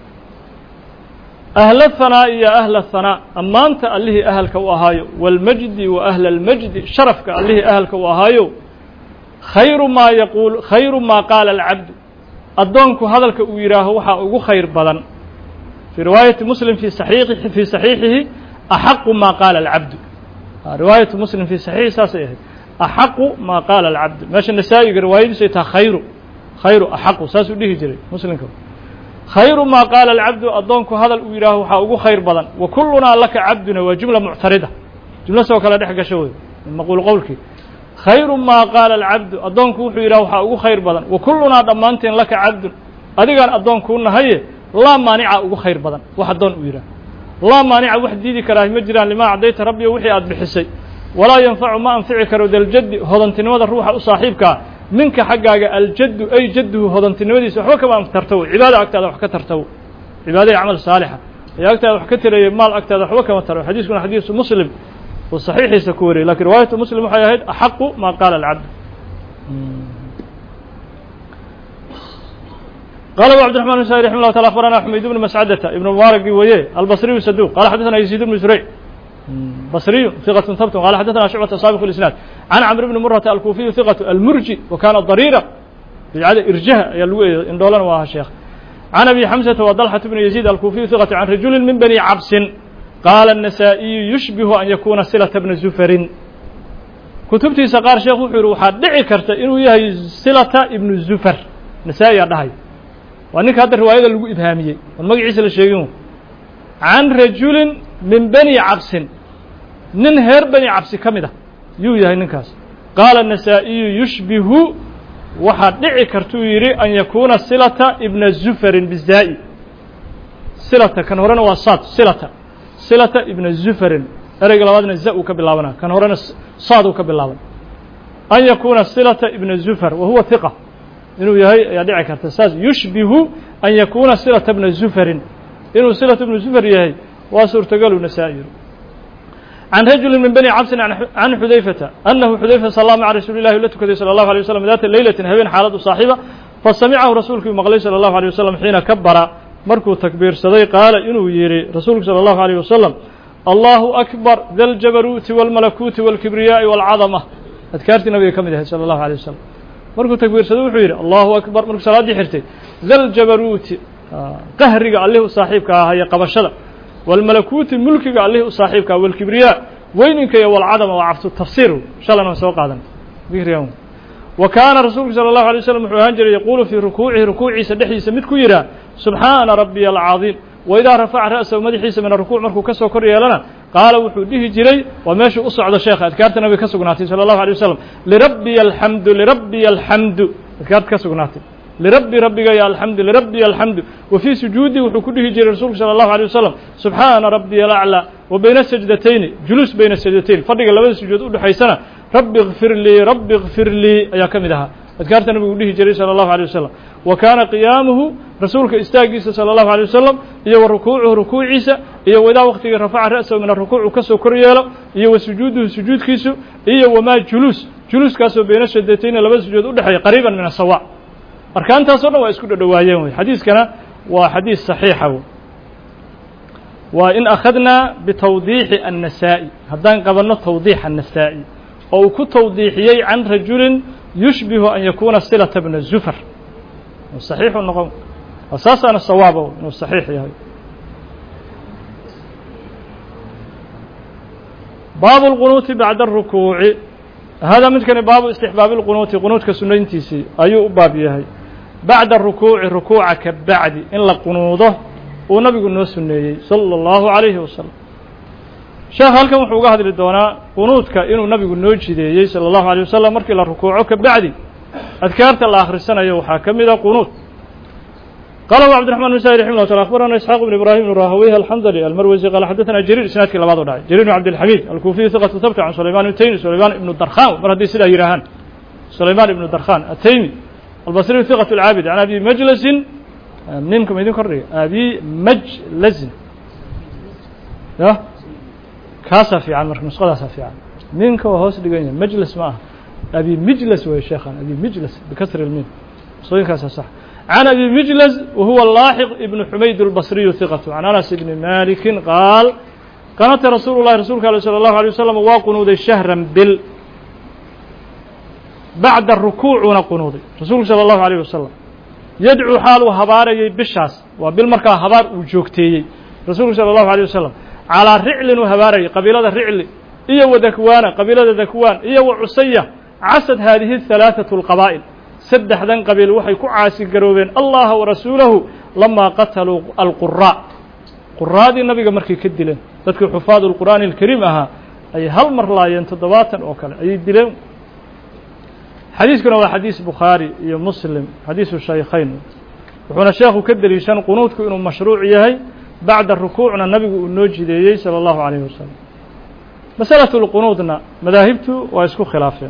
ahla hanaa'i iyo ahla hanaa ammaanta allihii ahalka u ahaayo wاlmajdi wa ahla اlmajdi sharafka allihii ahalka u ahaayo khayru maa yaquul khayru maa qaala alcabdu addoonku hadalka uu yidhaaho waxaa ugu khayr badan fii riwaayati muslim fii saxiixi fii saxiixihi axaqu maa qaala alcabdu riwaayatu muslim fii saxiixi saasay ahayd axaqu maa qaala alcabdu meesha nasaa'iga riwaayadiisu ay taha khayru khayru axaqu saasuu dhihi jiray muslimka khayru maa qaala alcabdu addoonku hadal uu yidhaaho waxaa ugu khayr badan wa kullunaa laka cabduna waa jumla muctarida jumla soo kale dhex gasho wey maquul qowlkii khayru maa qaala alcabdu addoonku wuxuu yidhaha waxaa ugu khayr badan wa kullunaa dhammaanteen laka cabdun adigaan addoonkuu nahaye laa maanica ugu khayr badan wax addoon uu yidhaha laa maanica wax diidi karaahi ma jiraan limaa cadayta rabbiyo wixii aad bixisay walaa yanfacu ma anfici karo daljaddi hodantinimada ruuxa u saaxiibkaa minka xaggaaga aljaddu ay jadduhu hodantinimadiisa waxba kama tartawo cibaada agtaada wax ka tartawo cibaada iyo camal saalixa ayaa agtaada wax ka taraya maal agtaada waxba kama taro xadiiskuna xadiisu muslim uu saxiixiisa ku wariyay lakin riwaayatu muslim waxay ahayd axaqu maa qaala alcabd qala abu cabdiraxman bn sa'i raximah llah taala akhbarana xumayd bnu mascadata ibnu mubaaragi weye albasriyu saduq qala xadaثana yaziid bnu zurayc basriyu hiqatu habtun qala xadaثana shucbata saabiq اlisnaad can camr bni murata alkuufiyu hiqatu almurji wa kana dariira bidcada irjaha ayaa lagu eeday indhoolana waa aha sheekh can abi xamsata wa dalxata bni yaziid alkuufiyu hiqatu can rajuli min bani cabsin qaala النasaaئiyu yushbihu an yakuuna silata bna zufarin kutubtiisa qaar sheekh wuxuu yihi waxaa dhici karta inuu yahay silata ibnu zufar nasaa-i aa dhahay waa ninka hadda riwaayada lagu ibhaamiyey oon magaciisa la sheegin can rajulin min bani cabsin nin heer bani cabsi ka mid ah yuu yahay ninkaas qaala النasaaئiyu yushbihu waxaa dhici kartuu yidhi an yakuuna silata ibna zufarin bizaa-i silata kan horena waa saad silata silata ibna zufarin ereyga labaadna za uu ka bilaabana kan horena saad uu ka bilaaban an yakuuna silata ibna zufar wa huwa hiqa inuu yahay ayaa dhici karta saas yushbihu an yakuuna silata bna zufarin inuu silata ibnu zufar yahay waa suurtagalu nasaa-i can rajuli min bani cabsin can xudayfata anahu xudayfa sala maca rasuuli llahi la tukaday salى اllahu alيه waslm daata leylatin habeen xaalad u saaxiiba fasamicahu rasuulkii maqlay salى اllahu alيه wasalam xiina kabara markuu takbiirsaday qaala inuu yidhi rasuulku salى اllahu alيه wasalam allahu akbar da ljabaruuti wاlmalakuuti wاlkibriyaaءi wاlcadama adkaartii nabiga ka mid ahayd salى اllahu alيه wasalam markuu takbiirsaday wuxuu yidhi allahu akbar markuu salaaddii xirtay da ljabaruuti qahriga allih u saaxiibka ah iyo qabashada wاlmalakuuti mulkiga allih u saaxiibka ah wاlkibriyaa weyninka iyo wاlcadama waa cabtu tafsiir shalan waan soo qaadan dikrigan wa kaana rasuulku salى اllahu alay waslam wuxuu ahaan jiray yaquulu fii rukuucihi rukuuciisa dhexdiisa mid ku yidhaah subxaana rabbiya alcadiim waidaa rafaca ra'sahu madaxiisa min arukuuc markuu ka soo kor yeelana qaala wuxuu dhihi jiray waa meeshuu u socdo sheekha adkaarta nabiga ka sugnaatay salى اllahu alيه wasalam lirabbiya alxamdu lirabbiya alxamdu adkaarta ka sugnaatay lirabbi rabbiga ya alxamdu lirabbi alxamdu wa fii sujuudi wuxuu ku dhihi jiray rasuulku sala allahu alay wasalam subxaana rabbiya alaclaa wa bayna sajdatayni juluus bayna sajdatayn fadhiga labada sujuud udhexaysana rabbi kfir lii rabbi kfir lii ayaa ka mid ahaa adkaarta nabigu dhihi jiray salى الlahu عalيه wasalam wa kaana qiyaamuhu rasuulka istaagiisa salى الlahu عalيه wasalam iyo wa rukuucuhu rukuuciisa iyo wadaa waqtigii rafaca ra'sahu min arukuucu kasoo kor yeelo iyo wa sujuuduhu sujuudkiisu iyo wamaa juluus juluuskaasoo bayna shaddatayni labada sujuud udhexeeya qariiban min asawa arkaantaasoo dhan waa isku dhadhawaayeen wey xadiiskana waa xadiis صaxiixa wey waa in akhadnaa bitawdiixi النasaa'i haddaan qabanno tawdiix النasaa'i oo uu ku tawdiixiyey can rajulin yushbihu an yakuuna silata bna zufar صaxiixu noqon asaasaana sawaaba inuu صaxiix yahay baabu اlqunuuti bacda الrukuuci hada midkani baabu istixbaabi اlqunuuti qunuudka sunayntiisii ayuu u baab yahay bacda الrukuuci rukuuca ka bacdi in la qunuudo uu nabigu noo suneeyey salى الlahu عalayhi wasalam sheekh halkan wuxuu uga hadli doonaa qunuudka inuu nabigu noo jideeyey salى الlahu عalيه wasalam markii la rukuuco ka bacdi adkaarta la akhrisanayo waxaa ka mid a qunuud qala abu cabdiرaحman بن sa'id raximah lla akhbarana isxaaq بn ibrahim بn rahaweyh alxandli almarwasi qala xadaثana jariir isnaadkii labaad u dhacay jariir بn cabdilxamiid alkuufiyu hiqatu habta can sulayman الtaymi sulayman ibnu darkhan mar haddii sidaa yidhaahaan sulayman ibnu darkhan ataymi albasriyu hiqaة اlcaabid can abi majlasin nimka ma idin kordhiga abi majlasin ya kaasaa fiican marka nusqadaasaa fiican minka waa hoos dhigan yahay majlis ma aha abi mijlas wey sheekhan abi mijlas bikasri lmin nusqooyinkaasaa sax can abi mijlas wahuwa laaxiq ibnu xumayd albasriyu hiqatu can anas ibni malikin qaal qanata rasuulu llahi rasuulka ale salى الlahu alيه wasalam waa qunuuday shahran bil bacda rukuucuna qunuuday rasuulku salى الlahu عalيه wasalam yadcuu xaal uu habaarayay bishaas waa bil markaa habaar uu joogteeyey rasuulku salى الlahu عalيه wasalam calىa riclin uu habaarayay qabiilada ricli iyo wa dakwaana qabiilada dakwaan iyo wa cusaya casad haadihi halaaثaةu اlqabaa'il saddexdan qabiil waxay ku caasi garoobeen allaha warasuulahu lamaa qataluu alquraa quraadii nabiga markay ka dileen dadkii xufaad اlqur'aani اlkariim ahaa ayay hal mar laayeen toddobaatan oo kale ayay dileen xadiiskuna waa xadiis bukhaari iyo muslim xadiisu shaykhayn wuxuuna sheekhu ka deliishan qunuudku inuu mashruuc yahay bacda rukuucna nabigu uu noo jideeyey salى الlahu عalيه wasalam masalaة اlqunuudna madaahibtu waa isku khilaafeen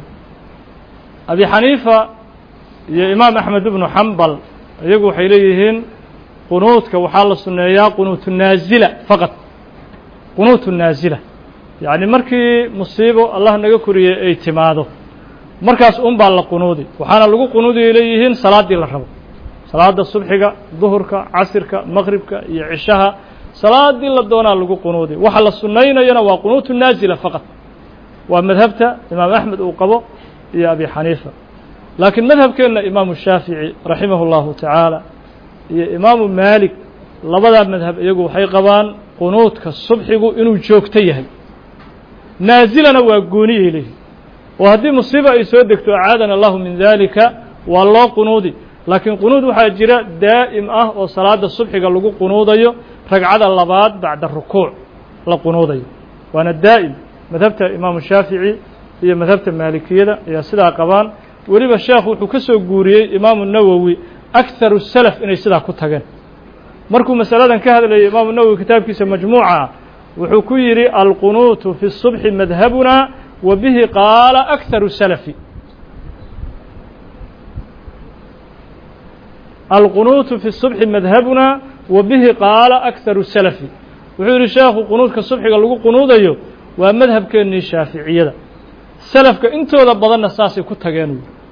abi xaniifa iyo imaam axmed ibnu xambal iyagu waxay leeyihiin qunuudka waxaa la suneeyaa qunuutu naazila faqad qunuutu naazila yacni markii musiibo allah naga koriyey ay timaado markaas un baa la qunuudi waxaana lagu qunuudiyay leeyihiin salaaddii la rabo salaada subxiga duhurka casirka maqribka iyo cishaha salaadii la doonaa lagu qunuudi waxa la sunaynayana waa qunuutu naazila faqad waa madhabta imaam axmed uu qabo iyo abi xaniifa laakiin madhabkeenna imaamu shaafici raximah اllahu tacaala iyo imaamu maalik labadaa madhab iyagu waxay qabaan qunuudka subxigu inuu joogto yahay naazilana waa gooniyay leeyihin oo haddii musiiba ay soo degto acaadana allahu min dalika waa loo qunuudi laakiin qunuud waxaa jira daa'im ah oo salaada subxiga lagu qunuudayo ragcada labaad bacda rukuuc la qunuudayo waana daa'im madhabta imaamu shaafici iyo madhabta maalikiyada ayaa sidaa qabaan weliba sheekhu wuxuu ka soo guuriyey imaamu nawowi akharu salaf inay sidaa ku tageen markuu masaladan ka hadlayay imaamu nawowi kitaabkiisa majmuuca ah wuxuu ku yidhi alqunuutu fi الصubxi madhabuna wa bihi qaala akharu salafi alqunuutu fi الصubxi madhabuna wa bihi qaala akharu salafi wuxuu yidhi sheekhu qunuudka subxiga lagu qunuudayo waa madhabkeennii shaaficiyada salafka intooda badanna saasay ku tageen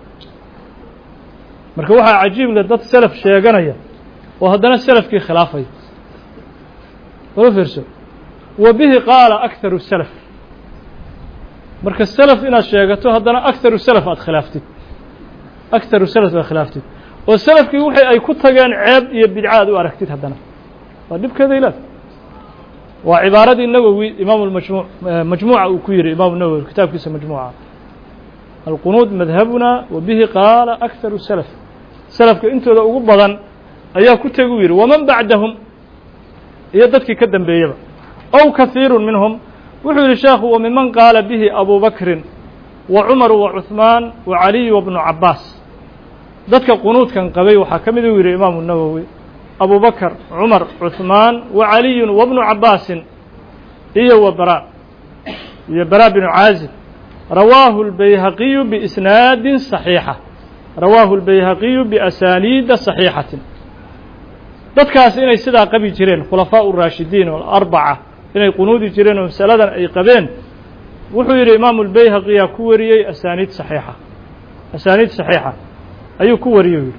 marka waxaa cajiib leh dad salaf sheeganaya oo haddana salafkii khilaafaya wala fiirso wa bihi qaala akharu salaf marka salaf inaad sheegato haddana akharu salaf aad khilaaftid akharu salaf aad khilaaftid oo salafkii wixii ay ku tageen ceeb iyo bidca aad u aragtid haddana waa dhibkeeda ilaah waa cibaaradii nawowi imaamu majmuuc majmuuca uu ku yihi imaamu nawowi kitaabkiisa majmuuca alqunuud madhabuna wa bihi qaala akharu salaf salafka intooda ugu badan ayaa ku tegu yidhi waman bacdahum iyo dadkii ka dambeeyaba ow kahiiru minhum wuxuu yihi sheekhu wa miman qaala bihi abu bakrin wa cumaru wa cuثmaan wa caliyu wa bnu cabaas dadka qunuudkan qabay waxaa ka mid uu yidhi imaamu nawowi abu bakr cumar cuثmaan wa caliyun wabnu cabaasin iyo wa bara iyo bara binu caazib rawaahu اlbayhaqiyu biisnaadin صaxiixa rawaahu اlbayhaqiyu biasaaniida صaxiixatin dadkaas inay sidaa qabi jireen khulafaaء الraashidiin alarbaca inay qunuudi jireen oo masaladan ay qabeen wuxuu yidhi imaamu اlbayhaqiyaa ku wariyey asaaniid صaxiixa asaaniid صaxiixa ayuu ku wariyey yidhi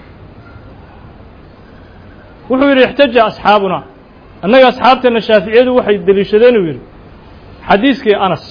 wuxuu yidhi اxtaja asxaabuna annaga asxaabteena shaaficiyadu waxay deliishadeen uu yidhi xadiiskii anas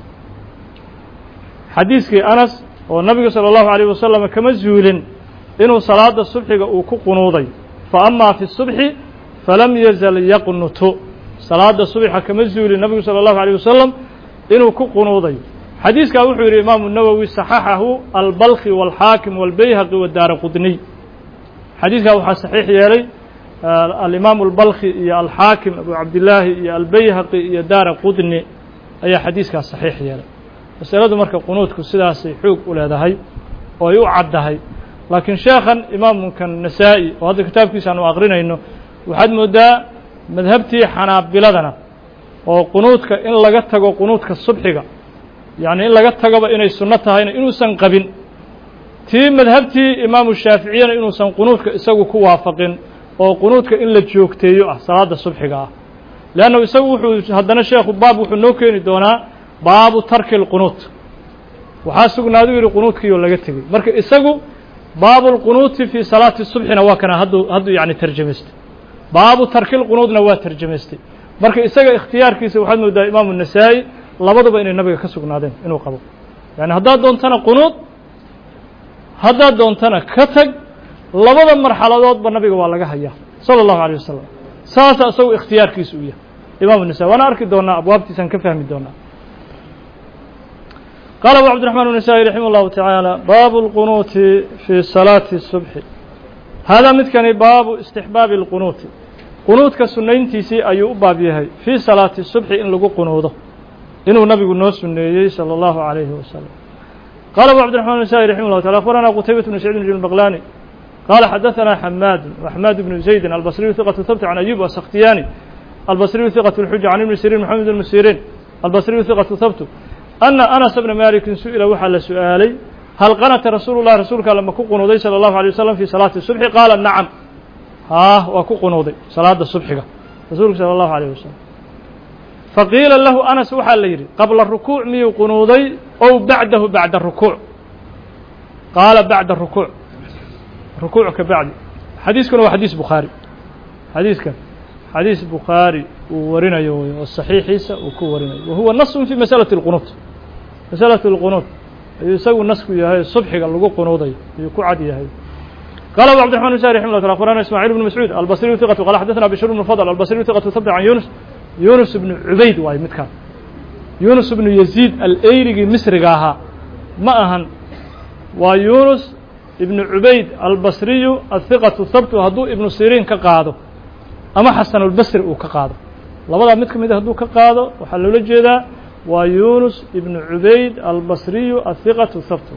xadiiskii anas oo nabigu salى الlahu عalيه wasalam kama zuulin inuu salaada subxiga uu ku qunuuday faama fi الصubxi falam yazal yaqnutu salaada subxa kama zuulin nabigu salى الlahu عalيه wasalam inuu ku qunuuday xadiiskaa wuxuu yidhi imaamu nawowi صaxaxahu albalki wاlxaakim wاlbayhaqi wadaara qudniy xadiiskaa waxaa saxiix yeelay alimaamu albalki iyo alxaakim abu cabdillaahi iyo albayhaqi iyo daara qudni ayaa xadiiskaas saxiix yeelay masaladu marka qunuudku sidaasay xoog u leedahay oo ay u caddahay laakiin sheekhan imaamkan nasaa-i oo hadda kitaabkiisa aanu aqrinayno waxaad moodaa madhabtii xanaabiladana oo qunuudka in laga tago qunuudka subxiga yacni in laga tagoba inay sunno tahayna inuusan qabin tii madhabtii imaamu shaaficiyana inuusan qunuudka isagu ku waafaqin oo qunuudka in la joogteeyo ah salaada subxiga ah leanna isagu wuxuu haddana sheekhu baab wuxuu noo keeni doonaa baabu tarki اlqunuud waxaa sugnaadu yidhi qunuudkiioo laga tegey marka isagu baabu اlqunuuti fii salaati subxina waa kana hadduu hadduu yani tarjamaystay baabu tarki lqunuudna waa tarjamaystay marka isaga ikhtiyaarkiisa waxaad moodaa imaamu النasaa'i labaduba inay nabiga ka sugnaadeen inuu qabo yani haddaad doontana qunuud haddaad doontana ka tag labada marxaladoodba nabiga waa laga hayaa salى الlahu عalيه wasalam saasa isagu ikhtiyaarkiisa u yahay imaamu النasaa'i waana arki doonaa abwaabtiisaan ka fahmi doonaa qaala abu cabdiرaحmaan النasaaئي raximah الlahu taعaalى baabu اlqunuuti fii salaati الصubxi haadaa midkani baabu istixbaabi اlqunuuti qunuudka sunayntiisii ayuu u baab yahay fii salaati الصubxi in lagu qunuudo inuu nabigu noo suneeyey salى الlahu عalayhi wasalam qaala abu cabdiرaحmaan النasaaئي raximah الlahu taعala akhbarana qutaybaة bn saciid bn baqlani qaala xadaثana xamaad وaxmaad bnu زaydi albصriyu ثiqaة habt can ayub asakhtiyaani albصriyu ثiqaة الxuja can ibni siriin mxamed bn musirin albصriyu ثiqaة habtu ana anas bna malikin su-ila waxaa la su-aalay hal qanata rasuulu lah rasuulka alle ma ku qunuuday salى الlahu عalيه wasalam fii salaati الصubxi qaala nacam haah waa ku qunuuday salaada subxiga rasuulku salى الlahu عalيه wasalam faqiila lahu anas waxaa la yidhi qabla rukuuc miyuu qunuuday ow bacdahu bacda rukuuc qaala bacda rukuuc rukuuc ka bacdi xadiiskuna waa xadiis bukhaari xadiiskan xadiis bukhaari uu warinayo wey oo saxiixiisa uu ku warinayo wa huwa nasun fii masalati اlqunuud masalati اlqunuud ayuu isagu nasku yahay subxiga lagu qunuudayo ayuu ku cad yahay qaala abu cabdiرaحman النasaaئي raximah llah taala akhbarana ismaaciil bnu mascuud albصriyu ثiqatu qala xadaثna bishr bnu fadl albصriyu ثiqatu habta can yunus yunus bnu cubayd waayo midkaan yunus bnu yaziid alayrigii misriga ahaa ma ahan waa yunus ibnu cubayd albasriyu athiqatu habtu hadduu ibnu siriin ka qaado ama xasan albasri uu ka qaado labadaa mid ka mid a hadduu ka qaado waxaa loola jeedaa waa yunus ibnu cubayd albasriyu athiqatu habtu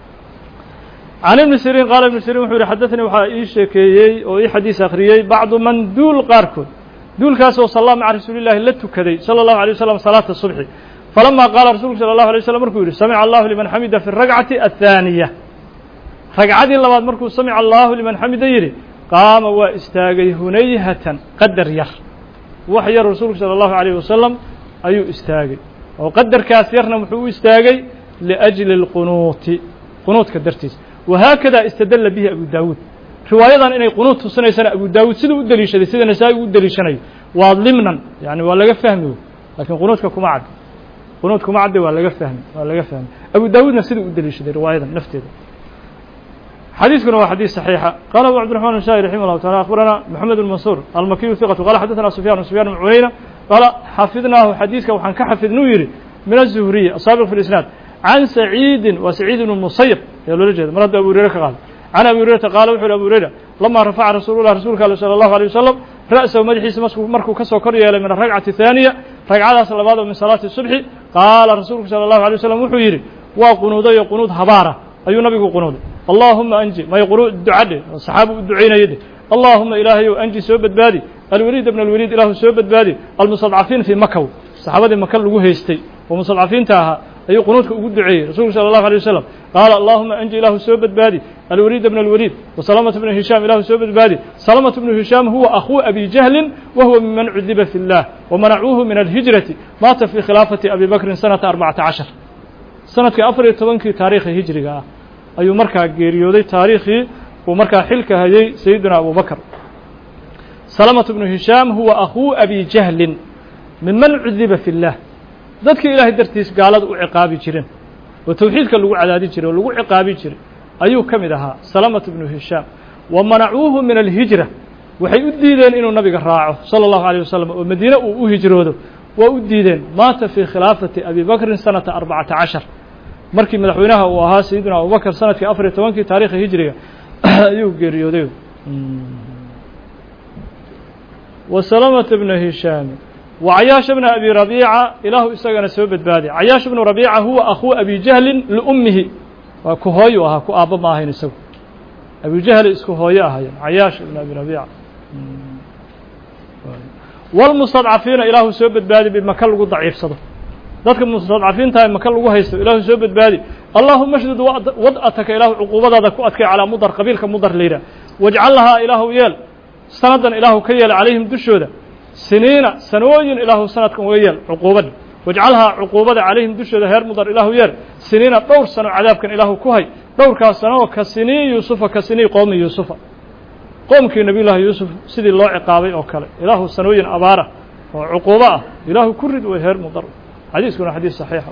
can ibni siriin qaala ibnu siriin wuxuu yihi xadaثanii waxaa ii sheekeeyey oo ii xadiis akhriyey bacdu man duul qaarkood duulkaasoo sallaa maca rasuuli llahi la tukaday salى الlahu عalيه wasalam salaata subxi falama qaala rasulku salى الlahu عalيه waslm markuu yihi samica allahu liman xamida fi الragcati الthaaniya ragcadii labaad markuu samica allahu liman xamida yidhi qaama waa istaagay hunayhatan qadar yar wax yar rasuulku salى الlahu عalيه wasalam ayuu istaagay oo qadarkaas yarna muxuu u istaagay liأjli اlqunuuti qunuudka dartiis wahaakada istadala bihi abu daawuud riwaayadan inay qunuud tusinaysana abu daawuud siduu u deliishaday sida nasaa-i u deliishanayo waa limnan yani waa laga fahmi lakiin qunuudka kuma cadda qunuud kuma cadda waa laga fahmi waa laga fahmi abu daawuudna siduu u deliishaday riwaayadan nafteeda xadiiskuna waa xadiis صaxiixa qaala abu cabdiرaحman النasaaئي raximah الlahu taعala akhbarana moxamed bn mansuur almakiyu ثiqatu qala xadaثna sufyan sufyan bn cuyayna qaala xafidnaahu xadiiska waxaan ka xafidnuu yidhi min الzuhriy asaabiq fi اlisnaad can saciidin waa saciid ibn musayb ayaa loola jeeda mar hadduu abu hurayre ka qaado can abi hurayrata qaala wuxu uhi abu hurayra lamaa rafaca rasuululah rasuulka ale salى الlahu عalيه wasalam ra'sahu madaxiisa markuu ka soo kor yeelay min aلragcati الthaaniya ragcadaas labaad oo min salaati الصubxi qaala rasuulku salى الlahu عalيه wasalam wuxuu yidhi waa qunuuday oo qunuud habaara ayuu nabigu qunuuday اللهم أنجي ما يقولوا الدعاء الصحابة الدعين يده اللهم إلهي أنجي سوء بدبادي الوليد بن الوليد إله سوء بدبادي المستضعفين في مكة الصحابة مكة لقوه يستي ومستضعفين تاها أي قنوتك أقول دعي رسول صلى الله عليه وسلم قال اللهم أنجي إله سوء بدبادي الوليد بن الوليد وسلامة بن هشام إله سوء بدبادي سلامة بن هشام هو أخو أبي جهل وهو ممن عذب في الله ومنعوه من الهجرة مات في خلافة أبي بكر سنة أربعة عشر سنة كأفر يتبنكي تاريخ هجري أي مركا جيريودي تاريخي ومركا حلك هذي سيدنا أبو بكر سلامة بن هشام هو أخو أبي جهل ممن عذب في الله ذاتك إلهي درتيس قالت وعقابي جرين وتوحيدك اللي عدادي جرين واللي عقابي جرين أيو كمدها سلامة بن هشام ومنعوه من الهجرة وحي أديدين إنه النبي راعه صلى الله عليه وسلم ومدينة وهجروده وأديدين مات في خلافة أبي بكر سنة أربعة عشر مركي مدحوينها وها سيدنا أبو بكر سنة في أفر توانكي تاريخ هجرية أيو قريوديو وسلامة بن هشام وعياش بن أبي ربيعة إله إساقنا سوبت بادي عياش بن ربيعة هو أخو أبي جهل لأمه وكهويوها كأبا ما هين سو أبي جهل إسكهوياها عياش بن أبي ربيعة والمستضعفين إله سوبت بادي بمكان ضعيف صدق ذاتك المستضعفين تاي مكان لغو هيستو إله سوبت بادي اللهم اشدد وضعتك إله عقوبة ذاك وأتك على مضر قبيلك مضر ليلة واجعلها إله يال سندا إله كيال عليهم دشودا سنين سنوين إله سندكم ويال عقوبة واجعلها عقوبة عليهم دشودا هير مضر إله يال سنين دور سنة عذاب كان إله كوهي دور كاسنو كسني يوسف كسني قوم يوسف قوم كي نبي الله يوسف سيد الله عقابي أو كله إله سنوين أبارة وعقوبة إله كرد وهير مضر حديث كنا حديث صحيح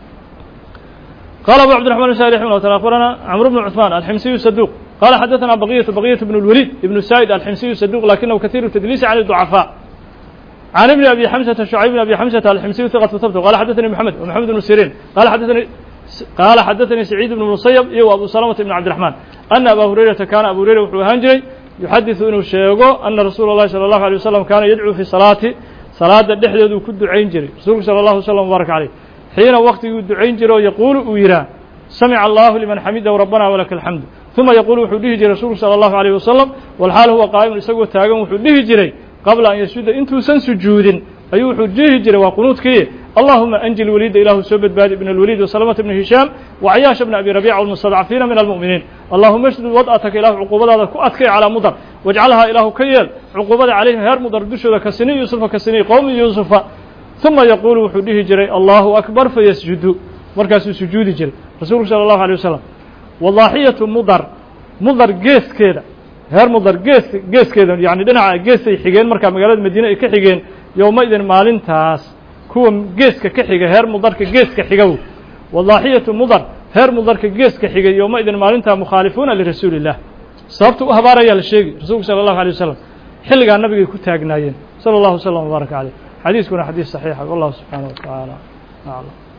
قال أبو عبد الرحمن الشارح رحمه الله أخبرنا عمرو بن عثمان الحمصي الصدوق قال حدثنا بقية بقية بن الوليد ابن سعيد الحمصي الصدوق لكنه كثير التدليس عن الضعفاء عن ابن أبي حمزة شعيب بن أبي حمزة الحمصي ثقة ثبت قال حدثني محمد ومحمد بن سيرين قال حدثني قال حدثني سعيد بن المسيب إيه وأبو سلمة بن عبد الرحمن أن أبا هريرة كان أبو هريرة وحوهانجري يحدث إنه شيغو أن رسول الله صلى الله عليه وسلم كان يدعو في صلاة صلاة الدحدة وكد عين جري رسول صلى الله عليه وسلم وبارك عليه حين وقت يدعين جري ويقول ويران سمع الله لمن حمده ربنا ولك الحمد ثم يقول وحده جري رسول صلى الله عليه وسلم والحال هو قائم لسقوه تاغم وحده جري قبل أن يسجد انتو سن سجود أي وحده جري وقنوت كي اللهم أنجي الوليد إله سبت بادئ بن الوليد وسلمة بن هشام وعياش بن أبي ربيعة والمستضعفين من المؤمنين اللهم اشدد وضعتك إله عقوبة هذا كأتكي على مضر واجعلها إله كيل عقوبة عليهم هير مضر دشو كسني يوسف كسني قوم يوسف ثم يقول وحده جري الله أكبر فيسجد مركز سجود جري رسول صلى الله عليه وسلم والضاحية مضر مضر جيس كده هير مضر جيس جيس كده يعني دنا جيس يحجين مركز مقالات مدينة كحجين يومئذ مالين تاس كوم جيس كحجة هير مضر كجيس كحجو والضاحية مضر هير مضر كجيس كحجة يومئذ مالين تا مخالفون لرسول الله صارت أخبار يا الشيء رسول صلى الله عليه وسلم حلقة النبي كتاجناين صلى الله وسلم وبارك عليه حديث كنا حديث صحيح والله سبحانه وتعالى أعلم